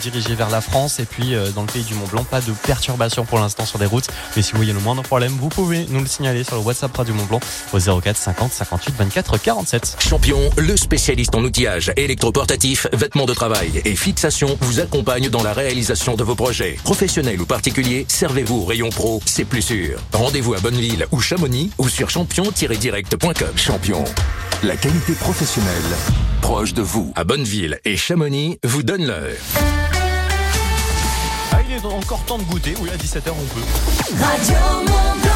diriger vers la France. Et puis dans le pays du Mont-Blanc, pas de perturbations pour l'instant sur les routes. Mais si vous voyez le moindre problème, vous pouvez nous le signaler sur le WhatsApp Radio Mont-Blanc au 04 50 58 24 47. Champion, le spécialiste en outillage électroportatif, vêtements de travail et fixation, vous accompagne dans la réalisation de vos projets. Professionnels ou particuliers, servez-vous au rayon pro, c'est plus sûr. Rendez-vous à Bonneville ou Chamonix ou sur champion-direct.com. Champion, la qualité professionnelle proche de vous. À Bonneville et Chamonix vous donne l'heure. Il est encore temps de goûter, oui à 17h on peut. Radio Mont-Blanc.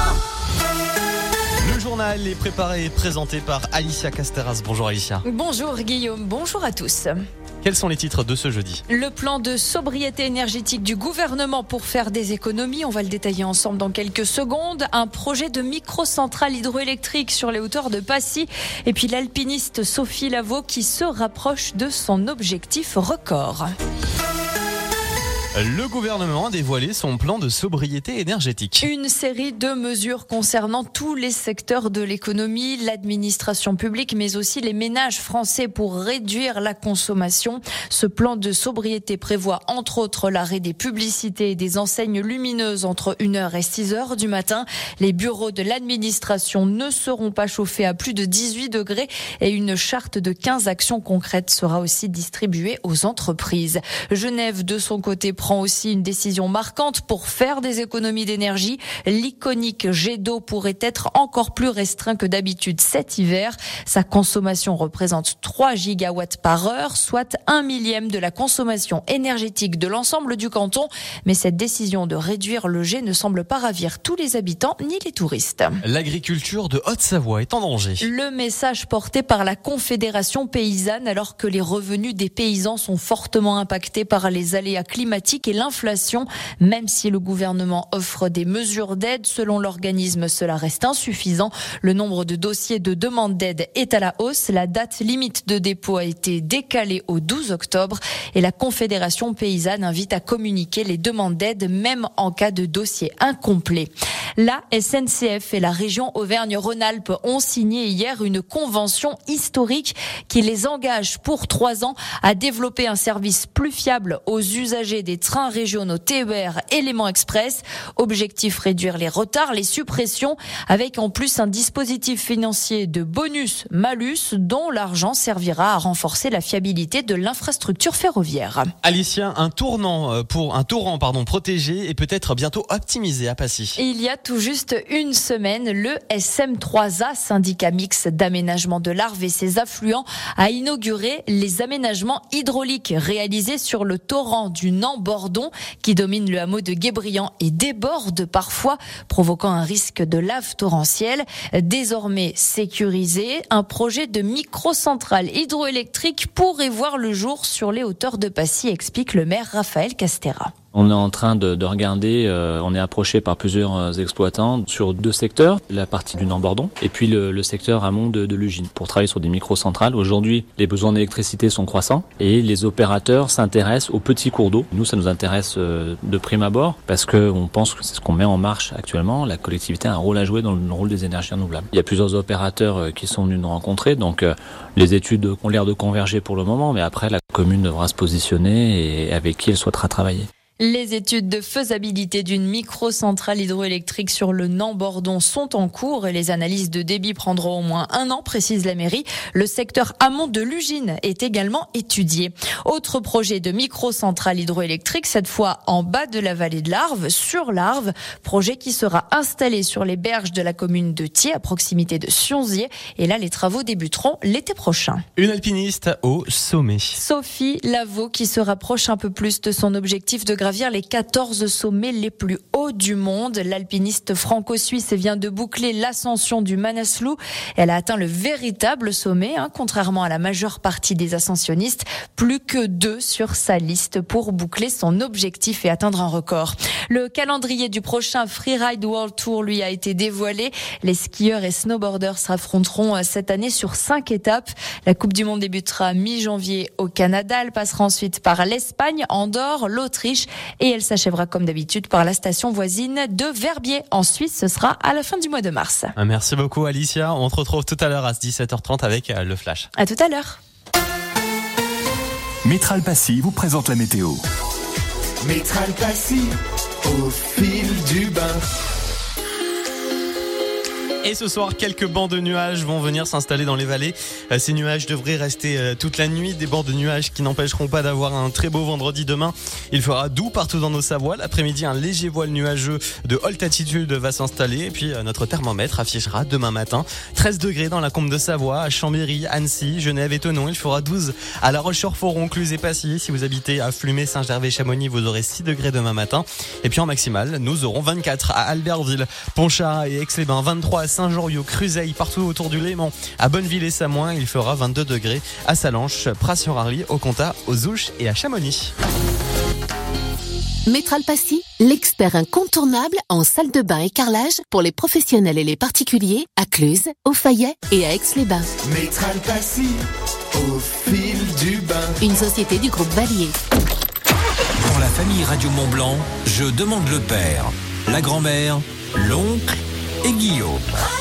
Le journal est préparé et présenté par Alicia Casteras. Bonjour Alicia. Bonjour Guillaume, bonjour à tous. Quels sont les titres de ce jeudi ? Le plan de sobriété énergétique du gouvernement pour faire des économies, on va le détailler ensemble dans quelques secondes. Un projet de microcentrale hydroélectrique sur les hauteurs de Passy. Et puis l'alpiniste Sophie Lavaux qui se rapproche de son objectif record. Le gouvernement a dévoilé son plan de sobriété énergétique. Une série de mesures concernant tous les secteurs de l'économie, l'administration publique, mais aussi les ménages français pour réduire la consommation. Ce plan de sobriété prévoit entre autres l'arrêt des publicités et des enseignes lumineuses entre 1h et 6h du matin. Les bureaux de l'administration ne seront pas chauffés à plus de 18 degrés et une charte de 15 actions concrètes sera aussi distribuée aux entreprises. Genève, de son côté, prend aussi une décision marquante pour faire des économies d'énergie. L'iconique jet d'eau pourrait être encore plus restreint que d'habitude cet hiver. Sa consommation représente 3 gigawatts par heure, soit 1/1000 de la consommation énergétique de l'ensemble du canton. Mais cette décision de réduire le jet ne semble pas ravir tous les habitants ni les touristes. L'agriculture de Haute-Savoie est en danger. Le message porté par la Confédération paysanne alors que les revenus des paysans sont fortement impactés par les aléas climatiques et l'inflation. Même si le gouvernement offre des mesures d'aide, selon l'organisme, cela reste insuffisant. Le nombre de dossiers de demande d'aide est à la hausse. La date limite de dépôt a été décalée au 12 octobre et la Confédération paysanne invite à communiquer les demandes d'aide même en cas de dossier incomplet. La SNCF et la région Auvergne-Rhône-Alpes ont signé hier une convention historique qui les engage pour 3 ans à développer un service plus fiable aux usagers des trains régionaux TER et Léman Express. Objectif, réduire les retards, les suppressions, avec en plus un dispositif financier de bonus-malus dont l'argent servira à renforcer la fiabilité de l'infrastructure ferroviaire. Alicia, un torrent protégé et peut-être bientôt optimisé à Passy. Il y a tout juste une semaine, le SM3A, syndicat mixte d'aménagement de l'Arve et ses affluents, a inauguré les aménagements hydrauliques réalisés sur le torrent du Nant-Bordon qui domine le hameau de Guébriant et déborde parfois, provoquant un risque de lave torrentielle. Désormais sécurisé, un projet de microcentrale hydroélectrique pourrait voir le jour sur les hauteurs de Passy, explique le maire Raphaël Castera. On est en train de regarder, on est approché par plusieurs exploitants sur 2 secteurs, la partie du Nant-Bordon et puis le secteur amont de l'Ugine, pour travailler sur des microcentrales. Aujourd'hui, les besoins d'électricité sont croissants et les opérateurs s'intéressent aux petits cours d'eau. Nous, ça nous intéresse de prime abord parce qu'on pense que c'est ce qu'on met en marche actuellement. La collectivité a un rôle à jouer dans le rôle des énergies renouvelables. Il y a plusieurs opérateurs qui sont venus nous rencontrer, donc les études ont l'air de converger pour le moment, mais après la commune devra se positionner et avec qui elle souhaitera travailler. Les études de faisabilité d'une microcentrale hydroélectrique sur le Nant-Bordon sont en cours et les analyses de débit prendront au moins 1 an, précise la mairie. Le secteur amont de l'Ugine est également étudié. Autre projet de microcentrale hydroélectrique, cette fois en bas de la vallée de l'Arve, sur l'Arve. Projet qui sera installé sur les berges de la commune de Thiers, à proximité de Sionzier. Et là, les travaux débuteront l'été prochain. Une alpiniste au sommet. Sophie Lavaux qui se rapproche un peu plus de son objectif de gravir les 14 sommets les plus hauts du monde. L'alpiniste franco-suisse vient de boucler l'ascension du Manaslu. Elle a atteint le véritable sommet, contrairement à la majeure partie des ascensionnistes. Plus que 2 sur sa liste pour boucler son objectif et atteindre un record. Le calendrier du prochain Freeride World Tour lui a été dévoilé. Les skieurs et snowboarders s'affronteront cette année sur 5 étapes. La Coupe du Monde débutera mi-janvier au Canada. Elle passera ensuite par l'Espagne, Andorre, l'Autriche et elle s'achèvera comme d'habitude par la station voisine de Verbier. En Suisse, ce sera à la fin du mois de mars. Merci beaucoup Alicia. On te retrouve tout à l'heure à 17h30 avec le Flash. À tout à l'heure. Métral Passy vous présente la météo. Métral Passy, au fil du bain. Et ce soir, quelques bancs de nuages vont venir s'installer dans les vallées. Ces nuages devraient rester toute la nuit. Des bancs de nuages qui n'empêcheront pas d'avoir un très beau vendredi demain. Il fera doux partout dans nos Savoies. L'après-midi, un léger voile nuageux de haute altitude va s'installer. Et puis, notre thermomètre affichera demain matin 13 degrés dans la Combe de Savoie, à Chambéry, Annecy, Genève et Thonon. Il fera 12 à La Roche-sur-Foron, Cluses et Passy. Si vous habitez à Flumet, Saint-Gervais, Chamonix, vous aurez 6 degrés demain matin. Et puis en maximale, nous aurons 24 à Albertville, Pontcharrat et Aix-les-Bains, 23 à Saint-Joriot, Cruzeil, partout autour du Léman. À Bonneville et Samoin, il fera 22 degrés. À Salanches, Pras-sur-Arly, au Comtat, aux Ouches et à Chamonix. Métral Passy, l'expert incontournable en salle de bain et carrelage pour les professionnels et les particuliers à Cluses, au Fayet et à Aix-les-Bains. Métral Passy, au fil du bain. Une société du groupe Valier. Pour la famille Radio Mont-Blanc, je demande le père, la grand-mère, l'oncle et Guillaume.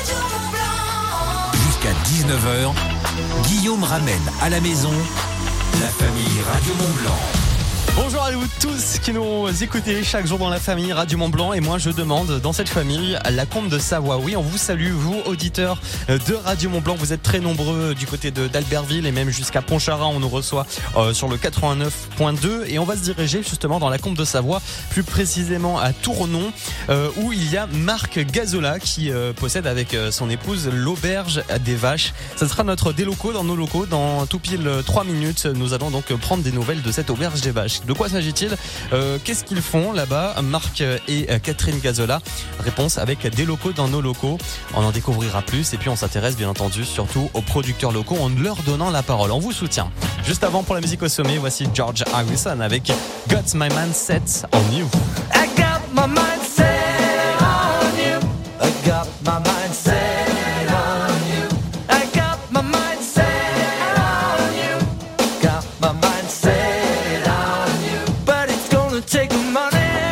Jusqu'à 19h, Guillaume ramène à la maison la famille Radio Mont-Blanc. Bonjour à vous tous qui nous écoutez chaque jour dans la famille Radio Mont-Blanc. Et moi je demande dans cette famille la Combe de Savoie. Oui, on vous salue, vous auditeurs de Radio Mont-Blanc. Vous êtes très nombreux du côté d'Albertville et même jusqu'à Pontcharrat. On nous reçoit sur le 89.2 et on va se diriger justement dans la Combe de Savoie, plus précisément à Tournon, où il y a Marc Gazola qui possède avec son épouse l'auberge des Vaches. Ça sera notre déloco dans nos locaux. Dans tout pile 3 minutes, nous allons donc prendre des nouvelles de cette auberge des Vaches. De quoi s'agit-il ? Qu'est-ce qu'ils font là-bas, Marc et Catherine Gazola ? Réponse avec des locaux dans nos locaux. On en découvrira plus et puis on s'intéresse bien entendu surtout aux producteurs locaux en leur donnant la parole. On vous soutient. Juste avant, pour la musique au sommet, voici George Harrison avec Got My Mindset on You. I got my mindset on you. I got my mindset on you. I got my mindset on you. Got my mindset. Take money,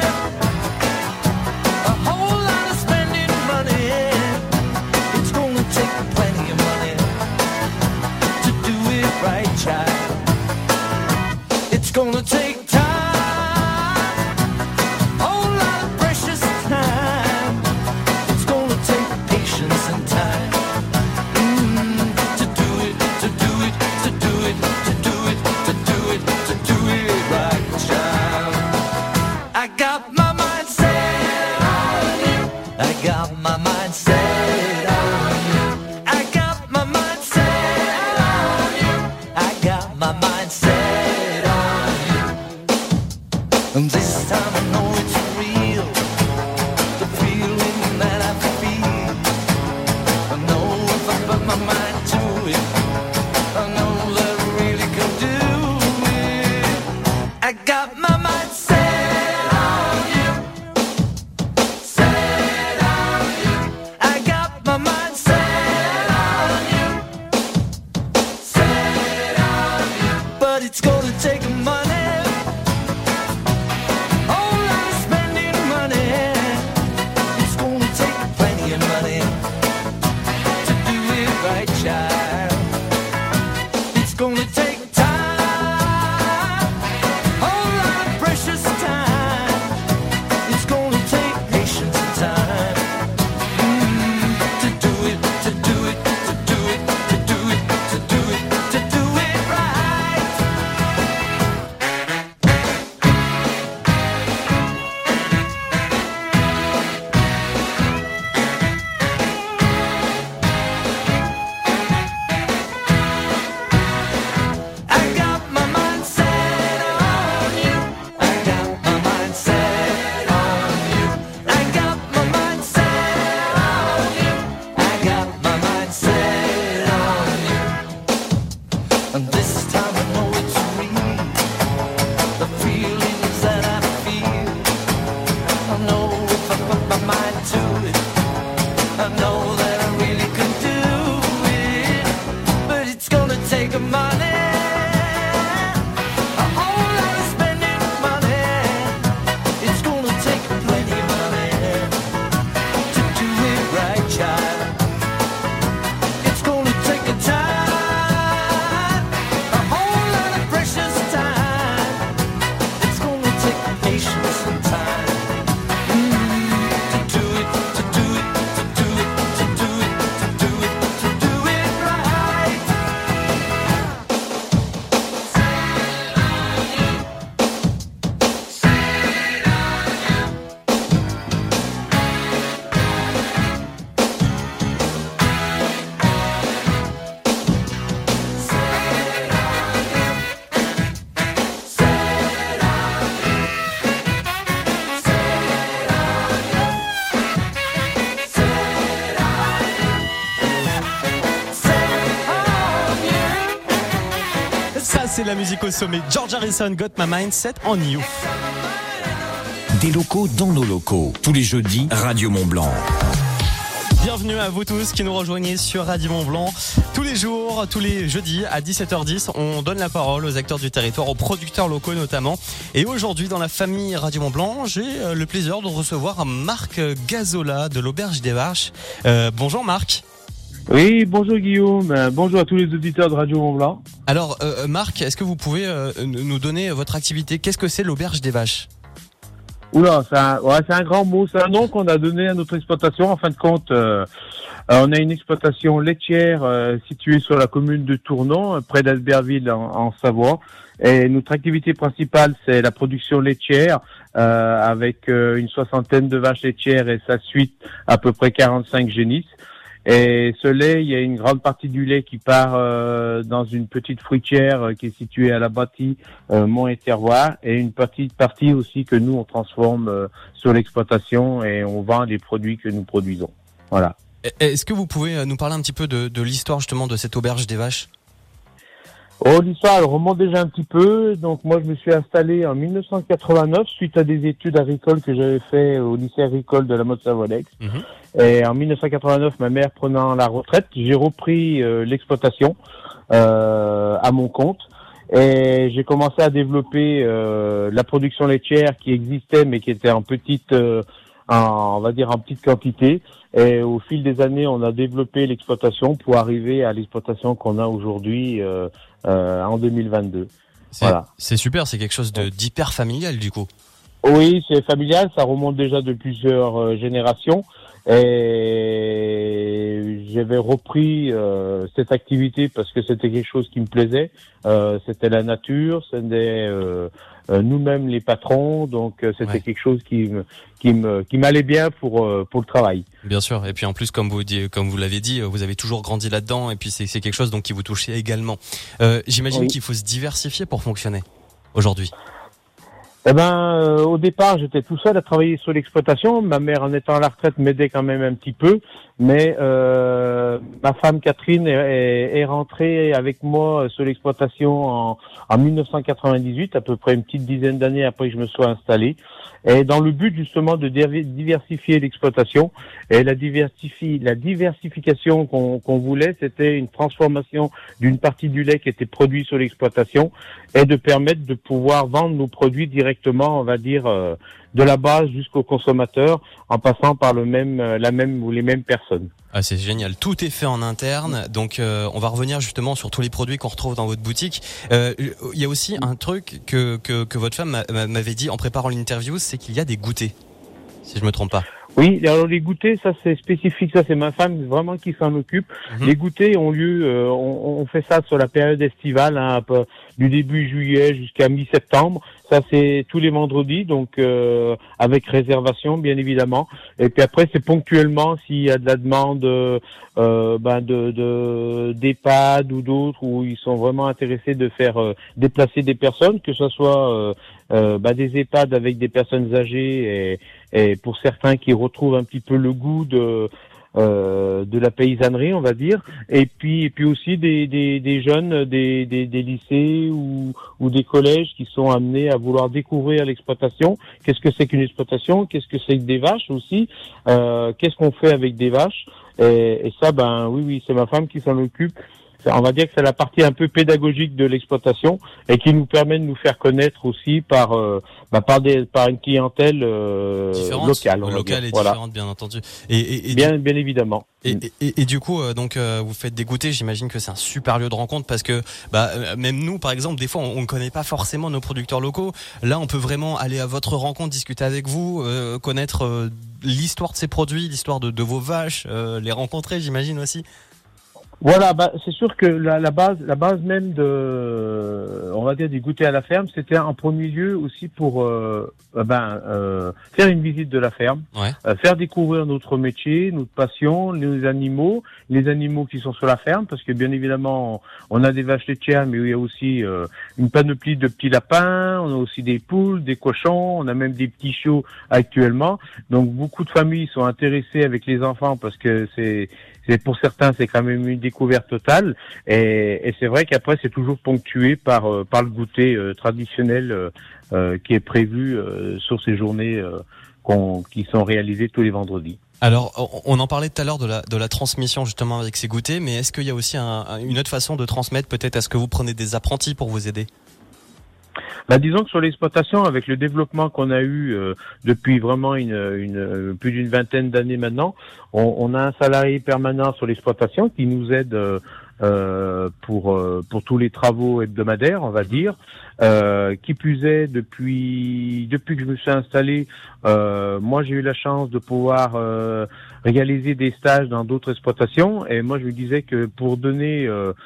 a whole lot of spending money. It's gonna take plenty of money to do it right, child. It's gonna take time, a whole lot of precious time. It's gonna take patience and time to do it, to do it, to do it, to do it, to do it, to do it right, child. I got my mindset on you. I got my mindset on you. I got my mindset on you. I got my mindset on you. And this time I know it's real. The feeling that I feel. I know if I put my mind to it, I know that I really can do it. I got my mindset. It's gonna take money, whole la musique au sommet. George Harrison, Got My Mindset on You. Des locaux dans nos locaux. Tous les jeudis, Radio Mont-Blanc. Bienvenue à vous tous qui nous rejoignez sur Radio Mont-Blanc. Tous les jours, tous les jeudis à 17h10, on donne la parole aux acteurs du territoire, aux producteurs locaux notamment. Et aujourd'hui, dans la famille Radio Mont-Blanc, j'ai le plaisir de recevoir Marc Gazola de l'Auberge des Vaches. Bonjour Marc. Oui, bonjour Guillaume, bonjour à tous les auditeurs de Radio Mont-Blanc. Alors Marc, est-ce que vous pouvez nous donner votre activité ? Qu'est-ce que c'est l'Auberge des Vaches ? Oula, c'est un grand mot, c'est un nom qu'on a donné à notre exploitation. En fin de compte, on a une exploitation laitière située sur la commune de Tournon, près d'Albertville en Savoie. Et notre activité principale, c'est la production laitière, avec une soixantaine de vaches laitières et sa suite, à peu près 45 génisses. Et ce lait, il y a une grande partie du lait qui part dans une petite fruitière qui est située à la bâtie Mont et Terroir, et une petite partie aussi que nous on transforme sur l'exploitation et on vend les produits que nous produisons. Voilà. Est-ce que vous pouvez nous parler un petit peu de l'histoire justement de cette auberge des vaches ? Oh, l'histoire, elle remonte déjà un petit peu. Donc, moi, je me suis installé en 1989 suite à des études agricoles que j'avais fait au lycée agricole de la Motte-Savoie-Lex. Et en 1989, ma mère prenant la retraite, j'ai repris l'exploitation à mon compte. Et j'ai commencé à développer la production laitière qui existait, mais qui était en petite, on va dire en petite quantité. Et au fil des années, on a développé l'exploitation pour arriver à l'exploitation qu'on a aujourd'hui en 2022. Voilà. C'est super, c'est quelque chose d'hyper familial du coup. Oui, c'est familial, ça remonte déjà de plusieurs générations. Et j'avais repris cette activité parce que c'était quelque chose qui me plaisait. C'était la nature, c'était nous-mêmes les patrons, donc c'était quelque chose qui m'allait bien pour le travail. Bien sûr. Et puis en plus, comme vous l'avez dit, vous avez toujours grandi là-dedans, et puis c'est quelque chose donc qui vous touchait également. J'imagine qu'il faut se diversifier pour fonctionner aujourd'hui. Eh ben, au départ, j'étais tout seul à travailler sur l'exploitation. Ma mère, en étant à la retraite, m'aidait quand même un petit peu. Mais ma femme Catherine est rentrée avec moi sur l'exploitation en 1998, à peu près une petite dizaine d'années après que je me sois installé. Et dans le but justement de diversifier l'exploitation, et la diversification qu'on voulait, c'était une transformation d'une partie du lait qui était produit sur l'exploitation et de permettre de pouvoir vendre nos produits directement, on va dire, de la base jusqu'au consommateur, en passant par les mêmes personnes. Ah, c'est génial. Tout est fait en interne. Donc, on va revenir justement sur tous les produits qu'on retrouve dans votre boutique. Il y a aussi un truc que votre femme m'avait dit en préparant l'interview, c'est qu'il y a des goûters. Si je me trompe pas. Oui, alors les goûters, ça c'est spécifique, ça c'est ma femme vraiment qui s'en occupe. Les goûters ont lieu, on fait ça sur la période estivale, du début juillet jusqu'à mi-septembre. Ça c'est tous les vendredis, donc avec réservation bien évidemment. Et puis après c'est ponctuellement s'il y a de la demande d'EHPAD ou d'autres où ils sont vraiment intéressés de faire déplacer des personnes, que ce soit des EHPAD avec des personnes âgées et pour certains qui retrouvent un petit peu le goût de la paysannerie, on va dire, et puis aussi des jeunes des lycées ou des collèges qui sont amenés à vouloir découvrir l'exploitation. Qu'est-ce que c'est qu'une exploitation? Qu'est-ce que c'est que des vaches aussi? Qu'est-ce qu'on fait avec des vaches? Et ça, oui, c'est ma femme qui s'en occupe. On va dire que c'est la partie un peu pédagogique de l'exploitation et qui nous permet de nous faire connaître aussi par une clientèle locale et différente, bien entendu. Et bien évidemment. Et du coup, vous faites des goûters. J'imagine que c'est un super lieu de rencontre parce que même nous, par exemple, des fois, on ne connaît pas forcément nos producteurs locaux. Là, on peut vraiment aller à votre rencontre, discuter avec vous, connaître l'histoire de ces produits, l'histoire de vos vaches, les rencontrer, j'imagine aussi. Voilà, c'est sûr que la base même on va dire du goûter à la ferme, c'était en premier lieu aussi pour faire une visite de la ferme, faire découvrir notre métier, notre passion, les animaux qui sont sur la ferme, parce que bien évidemment on a des vaches laitières, mais il y a aussi une panoplie de petits lapins, on a aussi des poules, des cochons, on a même des petits chiots actuellement. Donc beaucoup de familles sont intéressées avec les enfants parce que c'est pour certains, c'est quand même une découverte totale. Et c'est vrai qu'après, c'est toujours ponctué par le goûter traditionnel qui est prévu sur ces journées qui sont réalisées tous les vendredis. Alors, on en parlait tout à l'heure de la transmission justement avec ces goûters, mais est-ce qu'il y a aussi une autre façon de transmettre? Peut-être est-ce que vous prenez des apprentis pour vous aider? Disons que sur l'exploitation, avec le développement qu'on a eu depuis vraiment plus d'une vingtaine d'années maintenant, on a un salarié permanent sur l'exploitation qui nous aide pour tous les travaux hebdomadaires, on va dire. Qui plus est, depuis que je me suis installé, moi j'ai eu la chance de pouvoir réaliser des stages dans d'autres exploitations, et moi je me disais que pour donner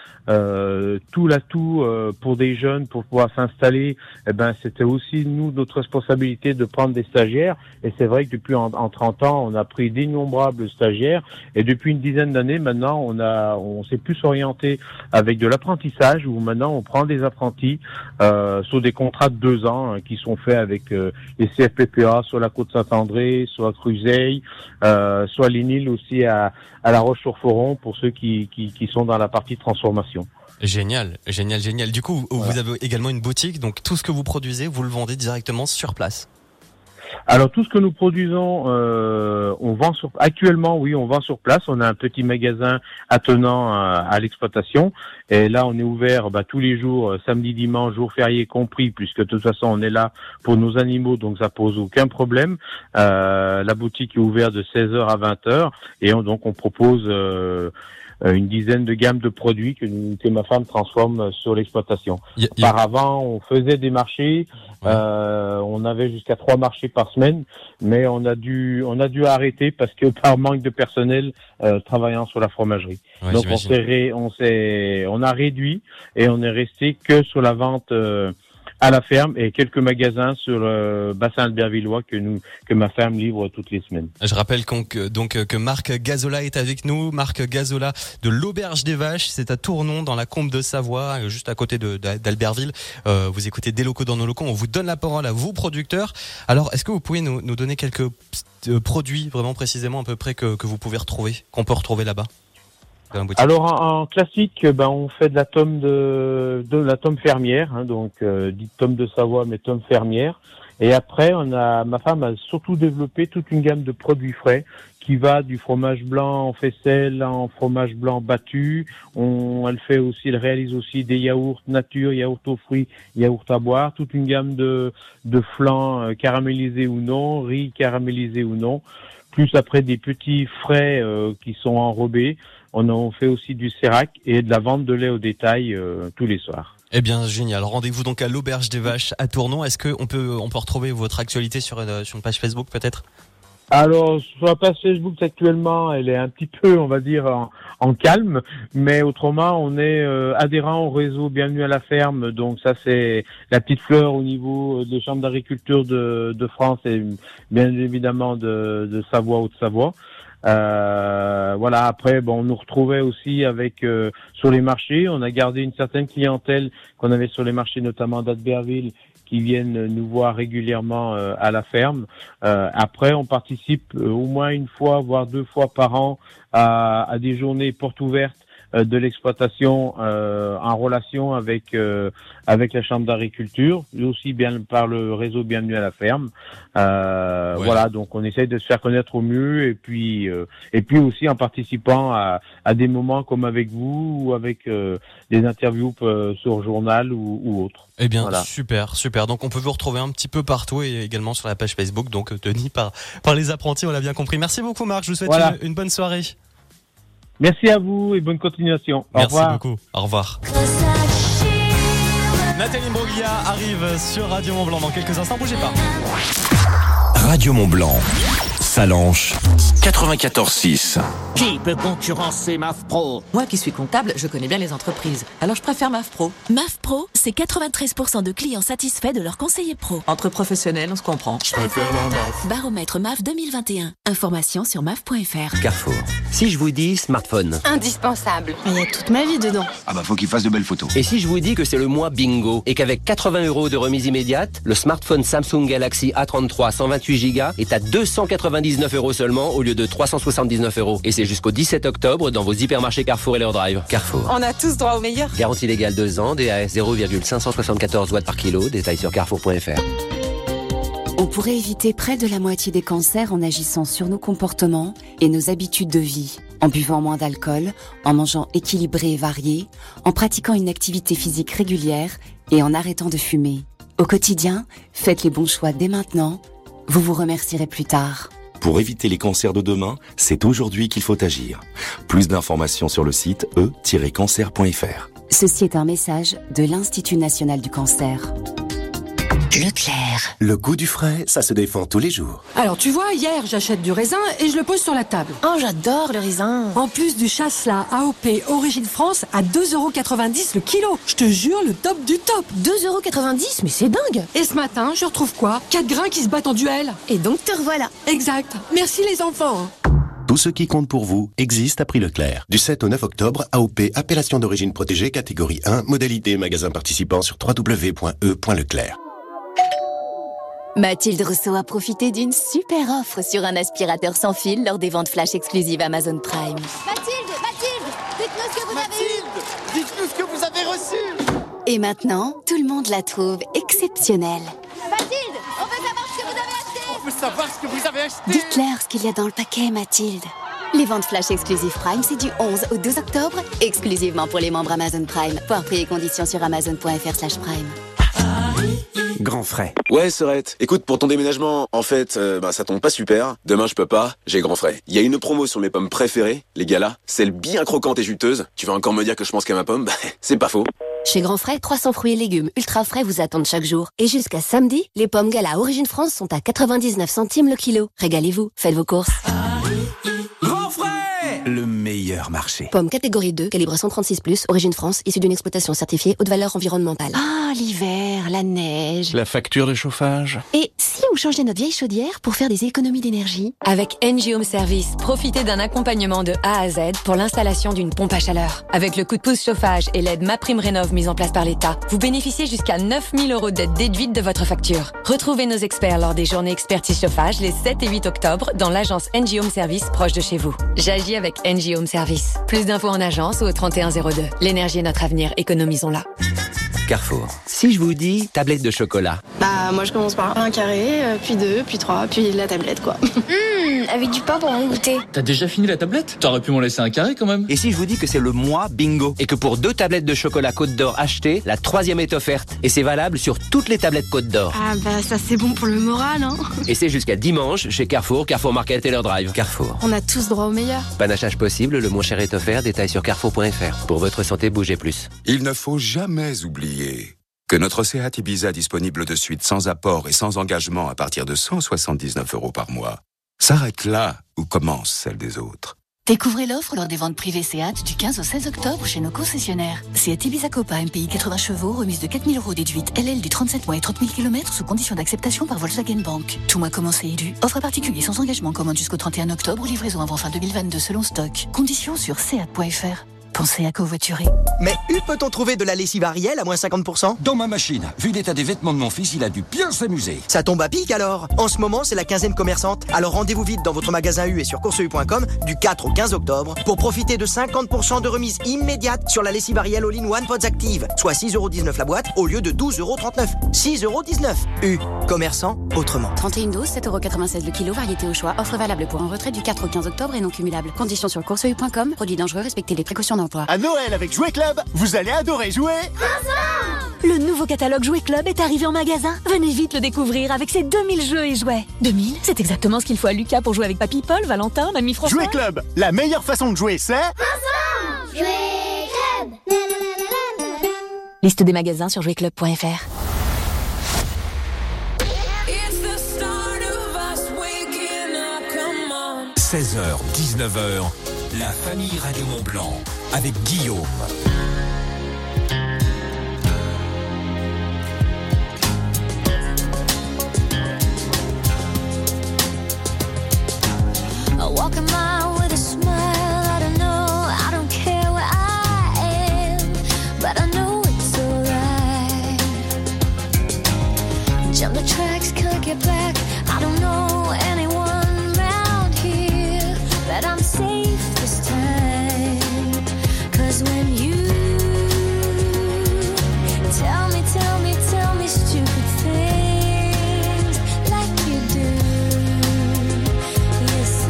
tout l'atout pour des jeunes pour pouvoir s'installer, c'était aussi notre responsabilité de prendre des stagiaires. Et c'est vrai que depuis en 30 ans, on a pris d'innombrables stagiaires, et depuis une dizaine d'années maintenant, on s'est plus orienté avec de l'apprentissage, où maintenant on prend des apprentis sur des contrats de 2 ans qui sont faits avec les CFPPA, soit la Côte-Saint-André, soit Cruzeil, soit l'INIL aussi à La Roche-sur-Foron pour ceux qui sont dans la partie transformation. Génial. Du coup, vous avez également une boutique, donc tout ce que vous produisez, vous le vendez directement sur place? Alors tout ce que nous produisons, actuellement, on vend sur place. On a un petit magasin attenant à l'exploitation, et là on est ouvert tous les jours, samedi, dimanche, jours fériés compris, puisque de toute façon on est là pour nos animaux, donc ça pose aucun problème. La boutique est ouverte de 16h à 20h, et donc on propose une dizaine de gammes de produits que ma femme transforme sur l'exploitation. Auparavant, on faisait des marchés, on avait jusqu'à 3 marchés par semaine, mais on a dû arrêter parce que par manque de personnel travaillant sur la fromagerie. Ouais, donc on a réduit, et on est resté que sur la vente à la ferme, et quelques magasins sur le bassin albervillois que ma ferme livre toutes les semaines. Je rappelle que Marc Gazola est avec nous. Marc Gazola de l'Auberge des Vaches, c'est à Tournon dans la Combe de Savoie, juste à côté d'Albertville. Vous écoutez Des locaux dans nos locaux, on vous donne la parole à vous, producteurs. Alors, est-ce que vous pouvez nous donner quelques produits vraiment précisément à peu près que vous pouvez retrouver, qu'on peut retrouver là-bas? Alors en classique, on fait de la tome de la tome fermière, donc dite tome de Savoie, mais tome fermière. Et après, ma femme a surtout développé toute une gamme de produits frais qui va du fromage blanc en faisselle en fromage blanc battu. Elle réalise aussi des yaourts nature, yaourts aux fruits, yaourts à boire, toute une gamme de flancs caramélisés ou non, riz caramélisé ou non, plus après des petits frais qui sont enrobés. On fait aussi du sérac et de la vente de lait au détail tous les soirs. Eh bien, génial. Rendez-vous donc à l'Auberge des Vaches à Tournon. Est-ce qu'on peut retrouver votre actualité sur une page Facebook peut-être? Alors, sur la page Facebook actuellement, elle est un petit peu, on va dire, en calme, mais autrement, on est adhérent au réseau Bienvenue à la ferme. Donc ça, c'est la petite fleur au niveau des chambres d'agriculture de France et bien évidemment de Savoie, Haute-Savoie. Après, on nous retrouvait aussi avec sur les marchés. On a gardé une certaine clientèle qu'on avait sur les marchés, notamment d'Albertville, qui viennent nous voir régulièrement à la ferme. Après, on participe au moins une fois, voire 2 fois par an à des journées portes ouvertes de l'exploitation en relation avec la chambre d'agriculture, mais aussi bien par le réseau Bienvenue à la ferme. Donc on essaye de se faire connaître au mieux, et puis aussi en participant à des moments comme avec vous, ou avec des interviews sur journal ou autre. Eh bien, voilà. Super. Donc on peut vous retrouver un petit peu partout, et également sur la page Facebook, donc tenue par les apprentis, on l'a bien compris. Merci beaucoup Marc, je vous souhaite une bonne soirée. Merci à vous et bonne continuation. Au revoir. Merci beaucoup. Au revoir. Nathalie Broglia arrive sur Radio Mont-Blanc dans quelques instants. Bougez pas. Radio Mont-Blanc, Salanches, 94.6. Qui peut concurrencer MAF Pro? Moi qui suis comptable, je connais bien les entreprises. Alors je préfère MAF Pro. MAF Pro, c'est 93% de clients satisfaits de leur conseiller pro. Entre professionnels, on se comprend. Je préfère la MAF. Baromètre MAF 2021. Information sur MAF.fr. Carrefour. Si je vous dis smartphone. Indispensable. Il y a toute ma vie dedans. Ah bah faut qu'il fasse de belles photos. Et si je vous dis que c'est le mois bingo, et qu'avec 80 € de remise immédiate, le smartphone Samsung Galaxy A33 128 Go est à 299 € seulement au lieu de 379 €. Et c'est jusqu'au 17 octobre dans vos hypermarchés Carrefour et leur drive. Carrefour. On a tous droit au meilleur. Garantie légale 2 ans, DAS 0,574 watts par kilo, détails sur carrefour.fr. On pourrait éviter près de la moitié des cancers en agissant sur nos comportements et nos habitudes de vie, en buvant moins d'alcool, en mangeant équilibré et varié, en pratiquant une activité physique régulière et en arrêtant de fumer. Au quotidien, faites les bons choix dès maintenant. Vous vous remercierez plus tard. Pour éviter les cancers de demain, c'est aujourd'hui qu'il faut agir. Plus d'informations sur le site e-cancer.fr. Ceci est un message de l'Institut national du cancer. Leclerc. Le goût du frais, ça se défend tous les jours. Alors tu vois, hier j'achète du raisin et je le pose sur la table. Oh, j'adore le raisin. En plus du chasselas AOP Origine France à 2,90 € le kilo. Je te jure, le top du top. 2,90 €, mais c'est dingue. Et ce matin, je retrouve quoi? 4 grains qui se battent en duel. Et donc te revoilà. Exact. Merci les enfants. Tout ce qui compte pour vous existe à prix Leclerc. Du 7 au 9 octobre, AOP, appellation d'origine protégée, catégorie 1, modalité magasin participant sur www.e.leclerc. Mathilde Rousseau a profité d'une super offre sur un aspirateur sans fil lors des ventes flash exclusives Amazon Prime. Mathilde, dites-nous ce que vous avez eu. Dites-nous ce que vous avez reçu. Et maintenant, tout le monde la trouve exceptionnelle. Mathilde, on veut savoir ce que vous avez acheté. On veut savoir ce que vous avez acheté. Dites-leur ce qu'il y a dans le paquet, Mathilde. Les ventes flash exclusives Prime, c'est du 11 au 12 octobre, exclusivement pour les membres Amazon Prime. Voir prix et conditions sur amazon.fr/prime. Grand frais. Ouais, Sorette. Écoute, pour ton déménagement, en fait, ça tombe pas super. Demain, je peux pas. J'ai grand frais. Il y a une promo sur mes pommes préférées, les galas. Celles bien croquantes et juteuses. Tu vas encore me dire que je pense qu'à ma pomme? Bah, c'est pas faux. Chez Grand Frais, 300 fruits et légumes ultra frais vous attendent chaque jour. Et jusqu'à samedi, les pommes Gala Origine France sont à 99 centimes le kilo. Régalez-vous, faites vos courses. Grand frais! Le meilleur marché. Pommes catégorie 2, calibre 136+, Origine France, issue d'une exploitation certifiée haute valeur environnementale. Ah, l'hiver, la neige. La facture de chauffage. Et si on changeait notre vieille chaudière pour faire des économies d'énergie? Avec NG Home Service, profitez d'un accompagnement de A à Z pour l'installation d'une pompe à chaleur. Avec le coup de pouce chauffage et l'aide MaPrimeRénov' mise en place par l'État, vous bénéficiez jusqu'à 9 000 € d'aide déduite de votre facture. Retrouvez nos experts lors des journées expertise chauffage les 7 et 8 octobre dans l'agence NG Home Service proche de chez vous. J'agis avec NG Home Service. Plus d'infos en agence ou au 3102. L'énergie est notre avenir, économisons-la. Carrefour. Si je vous dis tablette de chocolat. Bah, moi je commence par un carré, puis 2, puis 3, puis la tablette quoi. Avec du pain pour mon goûter. T'as déjà fini la tablette? T'aurais pu m'en laisser un carré quand même. Et si je vous dis que c'est le mois bingo et que pour 2 tablettes de chocolat Côte d'Or achetées, la 3e est offerte. Et c'est valable sur toutes les tablettes Côte d'Or. Ah bah ça c'est bon pour le moral hein. Et c'est jusqu'à dimanche chez Carrefour, Carrefour Market et leur drive. Carrefour. On a tous droit au meilleur. Panachage possible, le moins cher est offert, détail sur carrefour.fr. Pour votre santé, bougez plus. Il ne faut jamais oublier que notre Seat Ibiza disponible de suite sans apport et sans engagement à partir de 179 € par mois s'arrête là où commence celle des autres. Découvrez l'offre lors des ventes privées Seat du 15 au 16 octobre chez nos concessionnaires. Seat Ibiza Copa MPI 80 chevaux, remise de 4 000 € déduite, LL du 37 mois et 30 000 km sous condition d'acceptation par Volkswagen Bank. Tout mois commencé élu. Offre à particulier sans engagement, commande jusqu'au 31 octobre, livraison avant fin 2022 selon stock. Conditions sur seat.fr. Pensez à covoiturer. Mais où peut-on trouver de la lessive Ariel à moins 50%? Dans ma machine. Vu l'état des vêtements de mon fils, il a dû bien s'amuser. Ça tombe à pic alors. En ce moment, c'est la 15e commerçante. Alors rendez-vous vite dans votre magasin U et sur courseu.com du 4 au 15 octobre pour profiter de 50% de remise immédiate sur la lessive Ariel All-in-One Pods Active. Soit 6,19 € la boîte au lieu de 12,39 €. 6,19 €. U. Commerçant autrement. 31 doses, 7,96 € le kilo, variété au choix. Offre valable pour un retrait du 4 au 15 octobre et non cumulable. Conditions sur courseu.com. Produits dangereux, respectez les précautions d'emploi. À Noël avec Jouet Club, vous allez adorer jouer. Le nouveau catalogue Jouet Club est arrivé en magasin. Venez vite le découvrir avec ses 2000 jeux et jouets. 2000, c'est exactement ce qu'il faut à Lucas pour jouer avec Papy Paul, Valentin, Mamie François. Jouet Club, la meilleure façon de jouer, c'est... Jouet Club. Liste des magasins sur jouetclub.fr. 16h, 19h, la famille Radio Mont-Blanc avec Guillaume. I walk a mile with a smile. I don't know, I don't care where I am, but I know it's alright. Jump the track. ex could get back. I don't know anyone round here, but I'm safe this time. 'Cause when you tell me stupid things like you do, yes,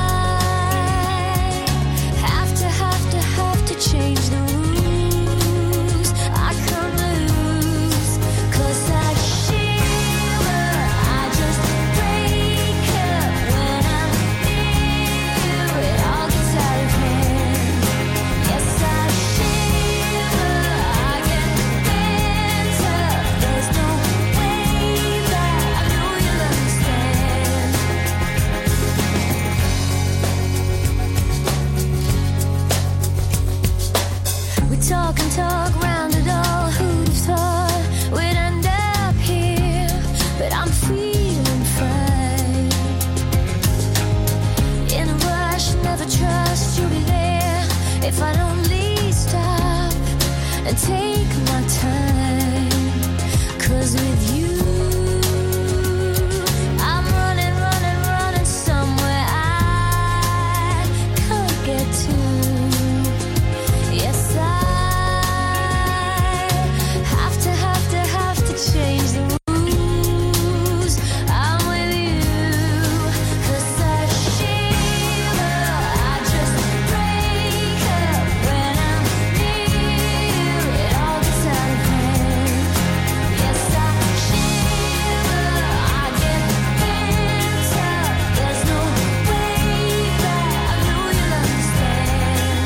I have to change the rules. I can't lose, 'cause I shiver, I just break up when I'm near you. It all gets out of hand. Yes, I shiver, I get bent up. There's no way back. I know you'll understand. We talk and talk round it all. Who'd have thought we'd end up here? But I'm feeling fine. In a rush, never trust you'll be there. If I'd only stop and take my time. 'Cause with you, I'm running somewhere I can't get to. Yes, I have to change the rules. I'm with you, 'cause I shiver, I just break up when I'm near you. It all gets out of hand. Yes, I shiver, I get bent up. There's no way back. I know you'll understand.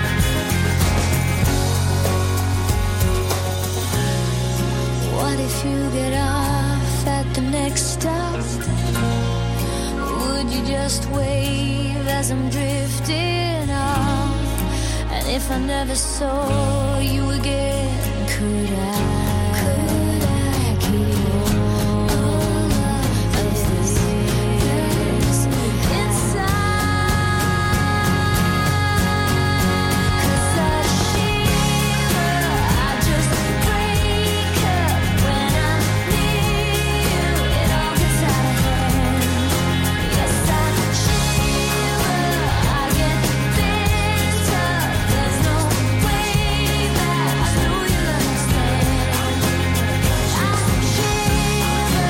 What if you get off at the next stop? Would you just wave as I'm drifting off? And if I never saw you again, could I keep all of this inside? 'Cause I shiver, I just break up when I'm near you. It all gets out of hand. Yes, I shiver, I get bent up. There's no way back. I know you'll understand. I shiver,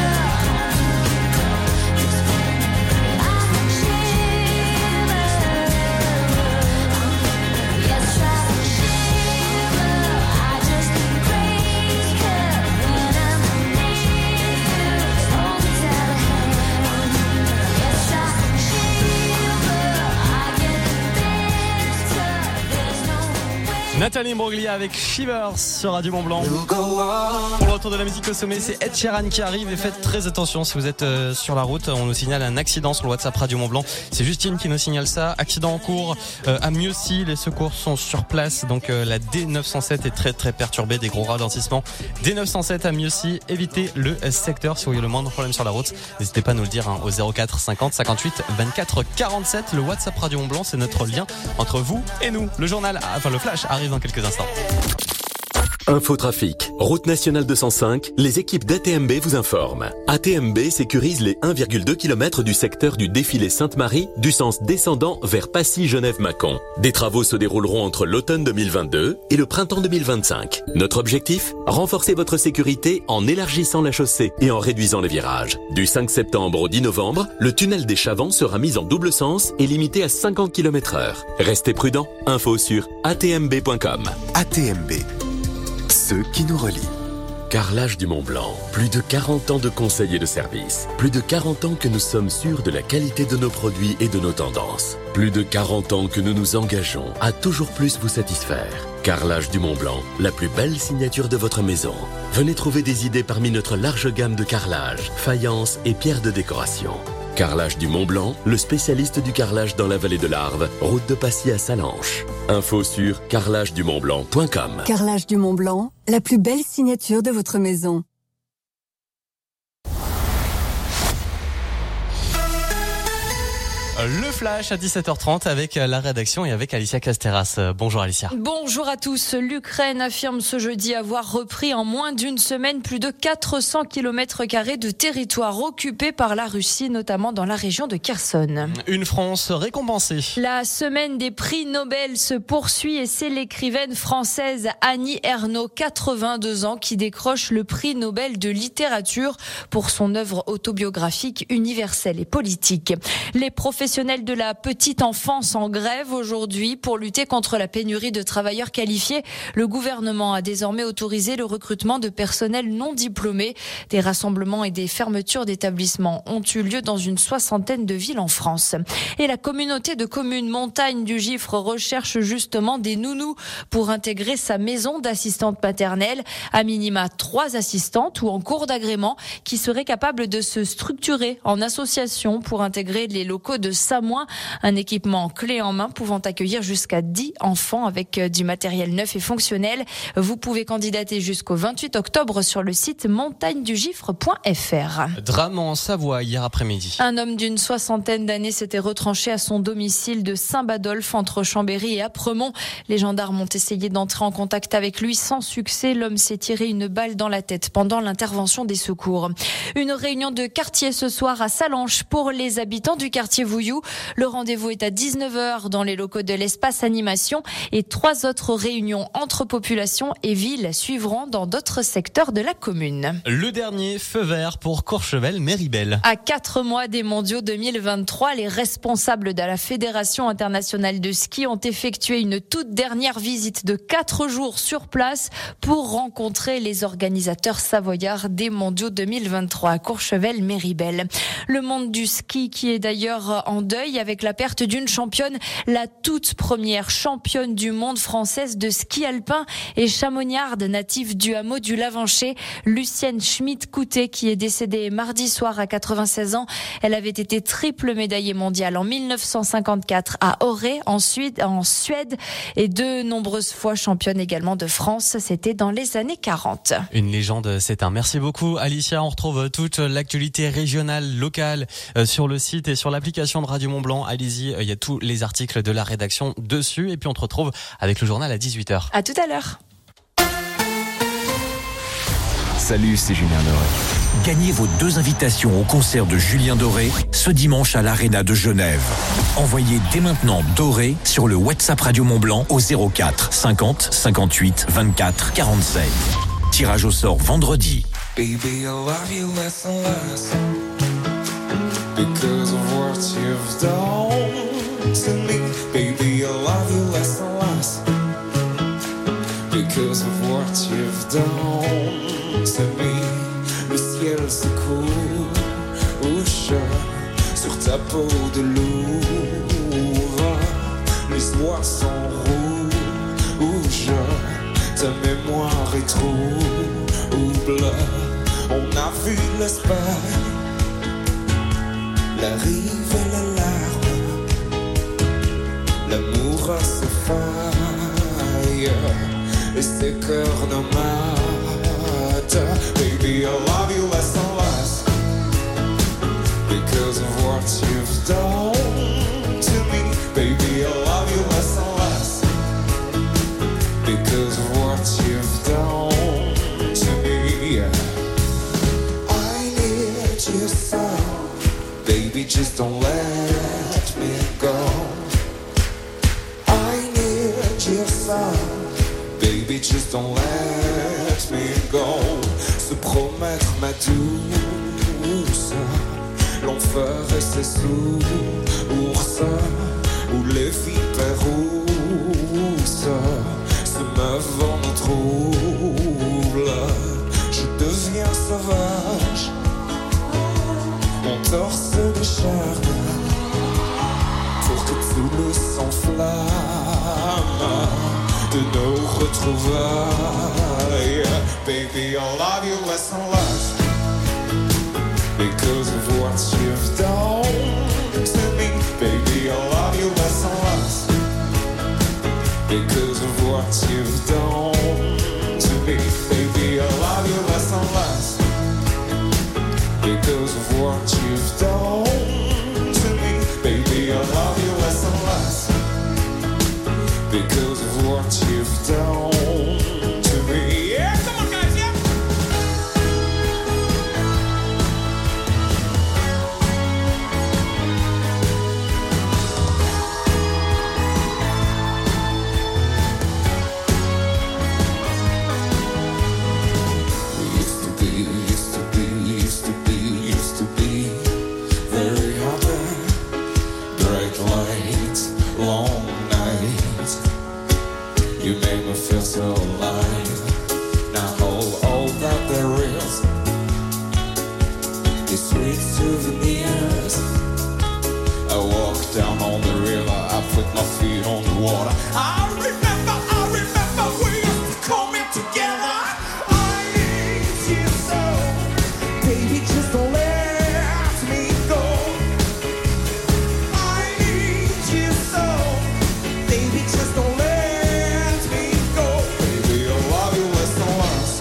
yes, I shiver, I just break up when I'm near you. It all gets out of hand. Yes, I shiver, I get bent up. There's no way. Nathalie Imbroglia avec Shivers sur Radio Mont Blanc. Pour le retour de la musique au sommet, c'est Ed Sheeran qui arrive et faites très attention si vous êtes sur la route. On nous signale un accident sur le WhatsApp Radio Mont Blanc. C'est Justine qui nous signale ça. Accident en cours à Mieuxy. Les secours sont sur place. Donc la D907 est très très perturbée. Des gros ralentissements. D907 à Mieuxy. Évitez le secteur si vous voyez le moindre problème sur la route. N'hésitez pas à nous le dire au 04 50 58 24 47. Le WhatsApp Radio Mont Blanc, c'est notre lien entre vous et nous. Le journal, enfin le flash arrive dans quelques instants. Infotrafic, route nationale 205, les équipes d'ATMB vous informent. ATMB sécurise les 1,2 km du secteur du défilé Sainte-Marie, du sens descendant vers Passy-Genève-Mâcon. Des travaux se dérouleront entre l'automne 2022 et le printemps 2025. Notre objectif ? Renforcer votre sécurité en élargissant la chaussée et en réduisant les virages. Du 5 septembre au 10 novembre, le tunnel des Chavants sera mis en double sens et limité à 50 km/h. Restez prudents, info sur atmb.com. ATMB. Ceux qui nous relient. Carrelage du Mont Blanc. Plus de 40 ans de conseils et de services. Plus de 40 ans que nous sommes sûrs de la qualité de nos produits et de nos tendances. Plus de 40 ans que nous nous engageons à toujours plus vous satisfaire. Carrelage du Mont Blanc, la plus belle signature de votre maison. Venez trouver des idées parmi notre large gamme de carrelage, faïence et pierres de décoration. Carrelage du Mont Blanc, le spécialiste du carrelage dans la vallée de l'Arve, route de Passy à Salanches. Info sur carrelagedumontblanc.com. Carrelage du Mont Blanc, la plus belle signature de votre maison. Le flash à 17h30 avec la rédaction et avec Alicia Casteras. Bonjour Alicia. Bonjour à tous. L'Ukraine affirme ce jeudi avoir repris en moins d'une semaine plus de 400 km² de territoire occupé par la Russie, notamment dans la région de Kherson. Une France récompensée. La semaine des prix Nobel se poursuit et c'est l'écrivaine française Annie Ernaux, 82 ans, qui décroche le prix Nobel de littérature pour son œuvre autobiographique universelle et politique. Les professionnels de la petite enfance en grève aujourd'hui pour lutter contre la pénurie de travailleurs qualifiés. Le gouvernement a désormais autorisé le recrutement de personnel non diplômé. Des rassemblements et des fermetures d'établissements ont eu lieu dans une 60aine de villes en France. Et la communauté de communes Montagne du Gifre recherche justement des nounous pour intégrer sa maison d'assistante maternelle. À minima 3 assistantes ou en cours d'agrément qui seraient capables de se structurer en association pour intégrer les locaux de Samoin, un équipement clé en main pouvant accueillir jusqu'à 10 enfants avec du matériel neuf et fonctionnel. Vous pouvez candidater jusqu'au 28 octobre sur le site montagnedugifre.fr. Drame en Savoie hier après-midi. Un homme d'une 60aine d'années s'était retranché à son domicile de Saint-Badolphe entre Chambéry et Apremont. Les gendarmes ont essayé d'entrer en contact avec lui sans succès. L'homme s'est tiré une balle dans la tête pendant l'intervention des secours. Une réunion de quartier ce soir à Salanches pour les habitants du quartier Vouillou. Le rendez-vous est à 19h dans les locaux de l'espace animation et 3 autres réunions entre population et ville suivront dans d'autres secteurs de la commune. Le dernier feu vert pour Courchevel-Méribel. À 4 mois des mondiaux 2023, les responsables de la Fédération internationale de ski ont effectué une toute dernière visite de 4 jours sur place pour rencontrer les organisateurs savoyards des mondiaux 2023 à Courchevel-Méribel. Le monde du ski qui est d'ailleurs en deuil avec la perte d'une championne, la toute première championne du monde française de ski alpin et chamonniarde native du hameau du Lavancher, Lucienne Schmidt-Coutet, qui est décédée mardi soir à 96 ans. Elle avait été triple médaillée mondiale en 1954 à Åre, en Suède, et de nombreuses fois championne également de France. C'était dans les années 40. Une légende, c'est un. Merci beaucoup Alicia. On retrouve toute l'actualité régionale, locale sur le site et sur l'application de Radio Mont-Blanc. Allez-y, il y a tous les articles de la rédaction dessus. Et puis on te retrouve avec le journal à 18h. À tout à l'heure. Salut, c'est Julien Doré. Gagnez vos 2 invitations au concert de Julien Doré ce dimanche à l'Arena de Genève. Envoyez dès maintenant Doré sur le WhatsApp Radio Mont-Blanc au 04 50 58 24 47. Tirage au sort vendredi. Baby, I love you less and less because of what you've done to me. Baby, I love you less and less because of what you've done to me. Le ciel se couche sur ta peau de louve. Les oies sont rouges, ta mémoire est trouble. On a vu l'espace, la rive et les larmes. L'amour a ses failles et ses cœurs nomades. Baby, I love you less and less because of what you've done to me. Baby, I love you less and less because of what you've done to me. I need you so, baby, just don't let me go. I need you so, baby, just don't let me go. Se promettre ma douce, l'enfer et ses sources, où les vipères rousses se meuvent en eau trouble. Je deviens sauvage, mon torse décharne, pour que tout le s'enflamme de nos retrouvailles. Baby, I love you less and less because of what you've done to me. Baby, I love you less and less because of what you've done to me. Baby, I love you less and less because of what you've done to me. Baby, I souvenirs. I walk down on the river, I put my feet on the water. I remember we used to come in together. I need you so, baby, just don't let me go. I need you so, baby, just don't let me go. Baby, I love you less than less.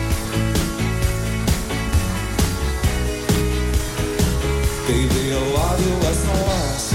Baby, I love you less than less.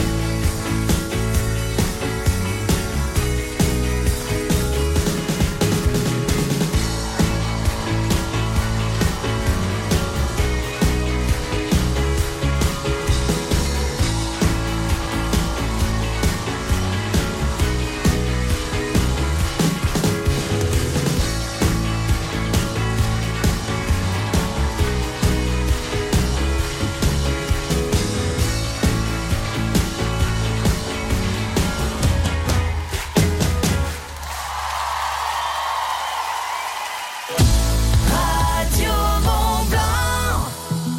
Radio Mont Blanc.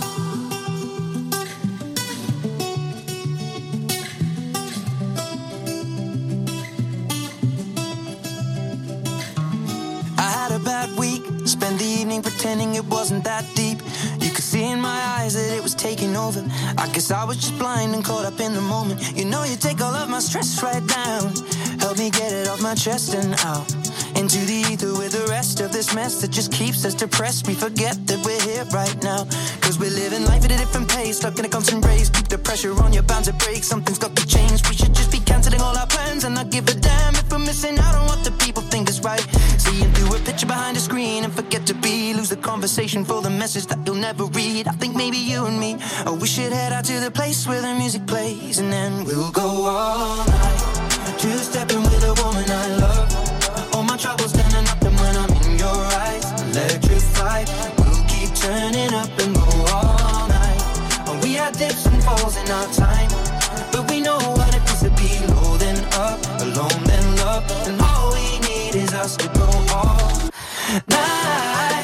I had a bad week, spent the evening pretending it wasn't that deep. You could see in my eyes that it was taking over. I guess I was just blind and caught up in the moment. You know you take all of my stress right down. Help me get it off my chest and out into the ether with the rest of this mess that just keeps us depressed. We forget that we're here right now, cause we're living life at a different pace, stuck in a constant race. Keep the pressure on, you're bound to break. Something's got to change. We should just be cancelling all our plans and not give a damn if we're missing out on what the people think is right. Seeing through a picture behind a screen and forget to be. Lose the conversation for the message that you'll never read. I think maybe you and me, oh, we should head out to the place where the music plays, and then we'll go all night, two-stepping with a woman I love. All my troubles standing up, and when I'm in your eyes, electrified. We'll keep turning up and go all night. And we had dips and falls in our time, but we know what it is to be low then up, alone then love. And all we need is us to go all night,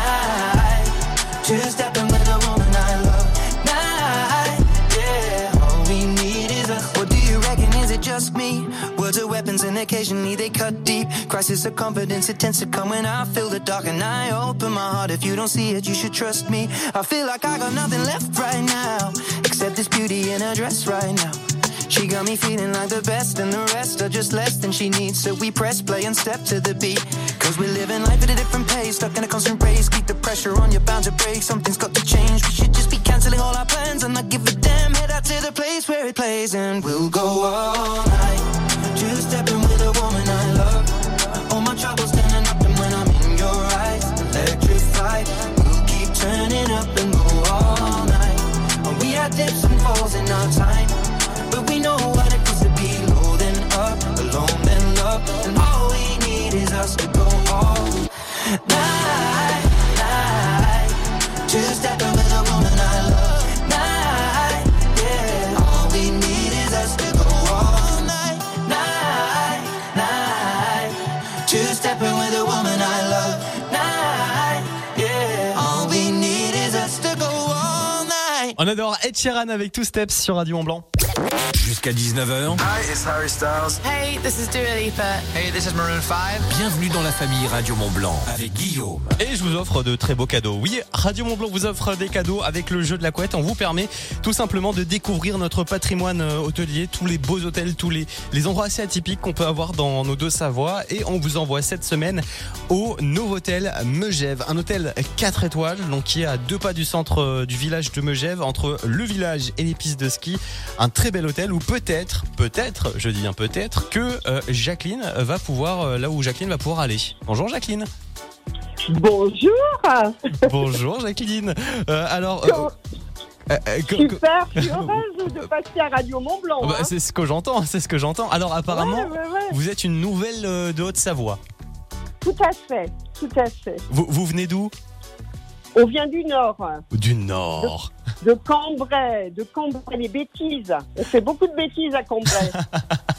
night. Two-stepping with a woman I love. Night, yeah. All we need is us. What do you reckon? Is it just me? Words are weapons and occasionally they cut deep. Crisis of confidence, it tends to come when I feel the dark and I open my heart. If you don't see it, you should trust me. I feel like I got nothing left right now, except this beauty in her dress right now. She got me feeling like the best, and the rest are just less than she needs. So we press play and step to the beat, cause we're living life at a different pace, stuck in a constant race. Keep the pressure on, you're bound to break. Something's got to change. We should just be cancelling all our plans and not give a damn. Head out to the place where it plays, and we'll go all night, two-stepping with a woman I love. All my troubles standing up, and when I'm in your eyes, electrified. We'll keep turning up and go all night. And we had dips and falls in our time, but we know what it is to be low then up, alone then love. And all we need is us to go all night, night. Two-stepping with a woman I love. Night, yeah. All we need is us to go all night, night, night. Two-stepping with a woman I love. Night, yeah. All we need is us to go all night. On adore Ed Sheeran avec Two Steps sur Radio Mont Blanc. Jusqu'à 19h. Hi, it's Harry Styles. Hey, this is Dua Lipa. Hey, this is Maroon 5. Bienvenue dans la famille Radio Mont Blanc avec Guillaume. Et je vous offre de très beaux cadeaux. Oui, Radio Mont Blanc vous offre des cadeaux avec le jeu de la couette. On vous permet tout simplement de découvrir notre patrimoine hôtelier, tous les beaux hôtels, tous les endroits assez atypiques qu'on peut avoir dans nos deux Savoies. Et on vous envoie cette semaine au Novotel Megève, un hôtel 4 étoiles, donc qui est à 2 pas du centre du village de Megève, entre le village et les pistes de ski. Un très bel hôtel où peut-être, je dis bien peut-être, que Jacqueline va pouvoir, là où Jacqueline va pouvoir aller. Bonjour Jacqueline. Bonjour. Bonjour Jacqueline. Alors. Super, je suis heureuse de passer à Radio Mont Blanc. Bah, c'est ce que j'entends. Alors apparemment, vous êtes une nouvelle de Haute-Savoie. Tout à fait. Vous venez d'où ? On vient du Nord. Du Nord. De Cambrai, les bêtises. On fait beaucoup de bêtises à Cambrai.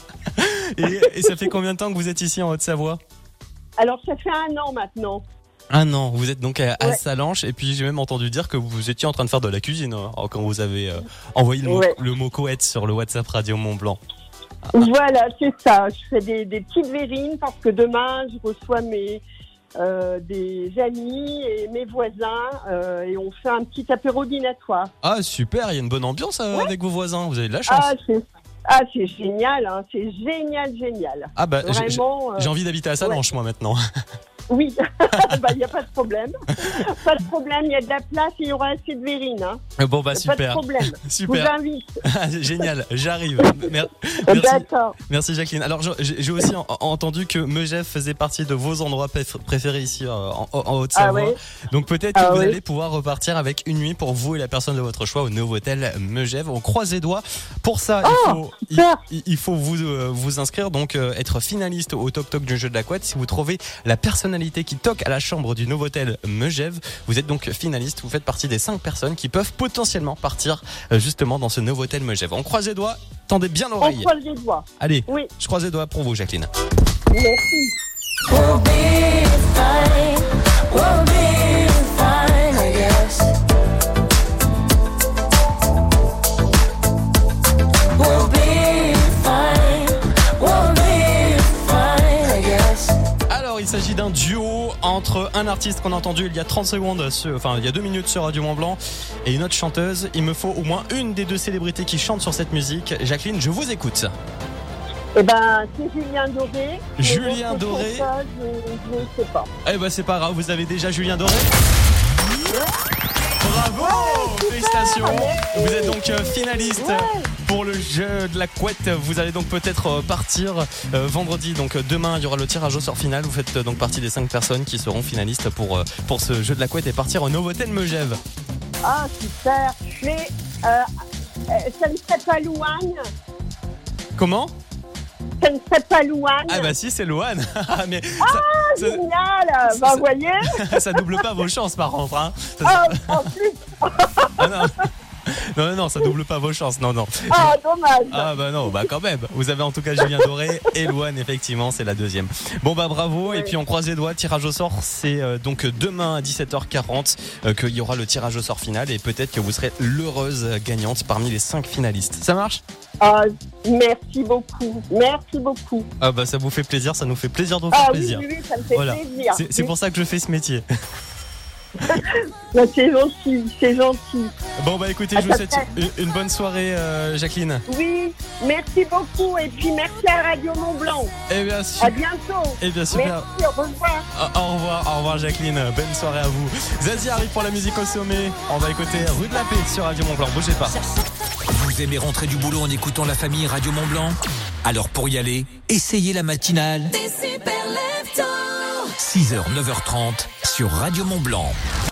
et ça fait combien de temps que vous êtes ici en Haute-Savoie ? Alors ça fait 1 an maintenant. Ah non, vous êtes donc à Sallanches, et puis j'ai même entendu dire que vous étiez en train de faire de la cuisine quand vous avez envoyé le mot coët sur le WhatsApp Radio Mont Blanc. Voilà, c'est ça. Je fais des petites verrines parce que demain, je reçois des amis et mes voisins et on fait un petit apéro dînatoire. Ah super, il y a une bonne ambiance avec vos voisins, vous avez de la chance. C'est génial, hein. C'est génial. Ah bah vraiment, j'ai envie d'habiter à Sallanches moi maintenant. Oui, il n'y a pas de problème. Pas de problème, il y a de la place et il y aura assez de verrine. Hein. Bon bah super. Pas de problème. Super. Je vous invite. Génial, j'arrive. Merci. D'accord. Merci Jacqueline. Alors j'ai aussi entendu que Megève faisait partie de vos endroits préférés ici en Haute-Savoie. Ah ouais. Donc peut-être que vous allez pouvoir repartir avec une nuit pour vous et la personne de votre choix au Novotel Megève. On croise les doigts. Pour ça, il faut vous inscrire, donc être finaliste au Toc Toc du jeu de la couette. Si vous trouvez la personnalité qui toque à la chambre du Novotel Megève, vous êtes donc finaliste. Vous faites partie des 5 personnes qui peuvent potentiellement partir justement dans ce Novotel Megève. On croise les doigts, tendez bien l'oreille. On croise les doigts. Allez, oui. Je croise les doigts pour vous, Jacqueline. Merci. We'll be fine, I guess. We'll be fine, I guess. Alors, il s'agit d'un duo entre un artiste qu'on a entendu il y a 30 secondes, il y a 2 minutes sur Radio Mont Blanc, et une autre chanteuse. Il me faut au moins une des 2 célébrités qui chantent sur cette musique. Jacqueline, je vous écoute. Eh ben, c'est Julien Doré. Julien Doré. Je ne sais pas. Eh ben, c'est pas grave, vous avez déjà Julien Doré. Bravo, félicitations. Vous êtes donc finaliste pour le jeu de la couette. Vous allez donc peut-être partir vendredi. Donc demain, il y aura le tirage au sort final. Vous faites donc partie des 5 personnes qui seront finalistes pour ce jeu de la couette et partir au Novotel Megève. Ah, super. Mais ça ne serait pas Louane? Comment? Ça ne serait pas Louane? Ah bah si, c'est Louane. Mais génial. Vous voyez, ça double pas vos chances par contre, hein. En plus. Non, ça double pas vos chances, non. Ah, dommage. Ah bah non, bah quand même. Vous avez en tout cas Julien Doré et Louane, effectivement, c'est la deuxième. Bon bah bravo, et puis on croise les doigts. Tirage au sort, c'est donc demain à 17h40 qu'il y aura le tirage au sort final, et peut-être que vous serez l'heureuse gagnante parmi les 5 finalistes. Ça marche? Merci beaucoup. Ah bah ça vous fait plaisir, ça nous fait plaisir de vous faire plaisir. Oui, ça me fait plaisir. C'est pour ça que je fais ce métier. C'est gentil. Bon bah écoutez, je vous souhaite une bonne soirée, Jacqueline. Oui, merci beaucoup, et puis merci à Radio Mont Blanc. Et bien à bientôt. Et bien super. Merci, au revoir. Au revoir Jacqueline, bonne soirée à vous. Zazie arrive pour la musique au sommet. On va écouter Rue de la Paix sur Radio Mont Blanc. Bougez pas. Vous aimez rentrer du boulot en écoutant la famille Radio Mont Blanc? Alors pour y aller, essayez la matinale. Des super leftos. 6h, 9h30 sur Radio Mont Blanc.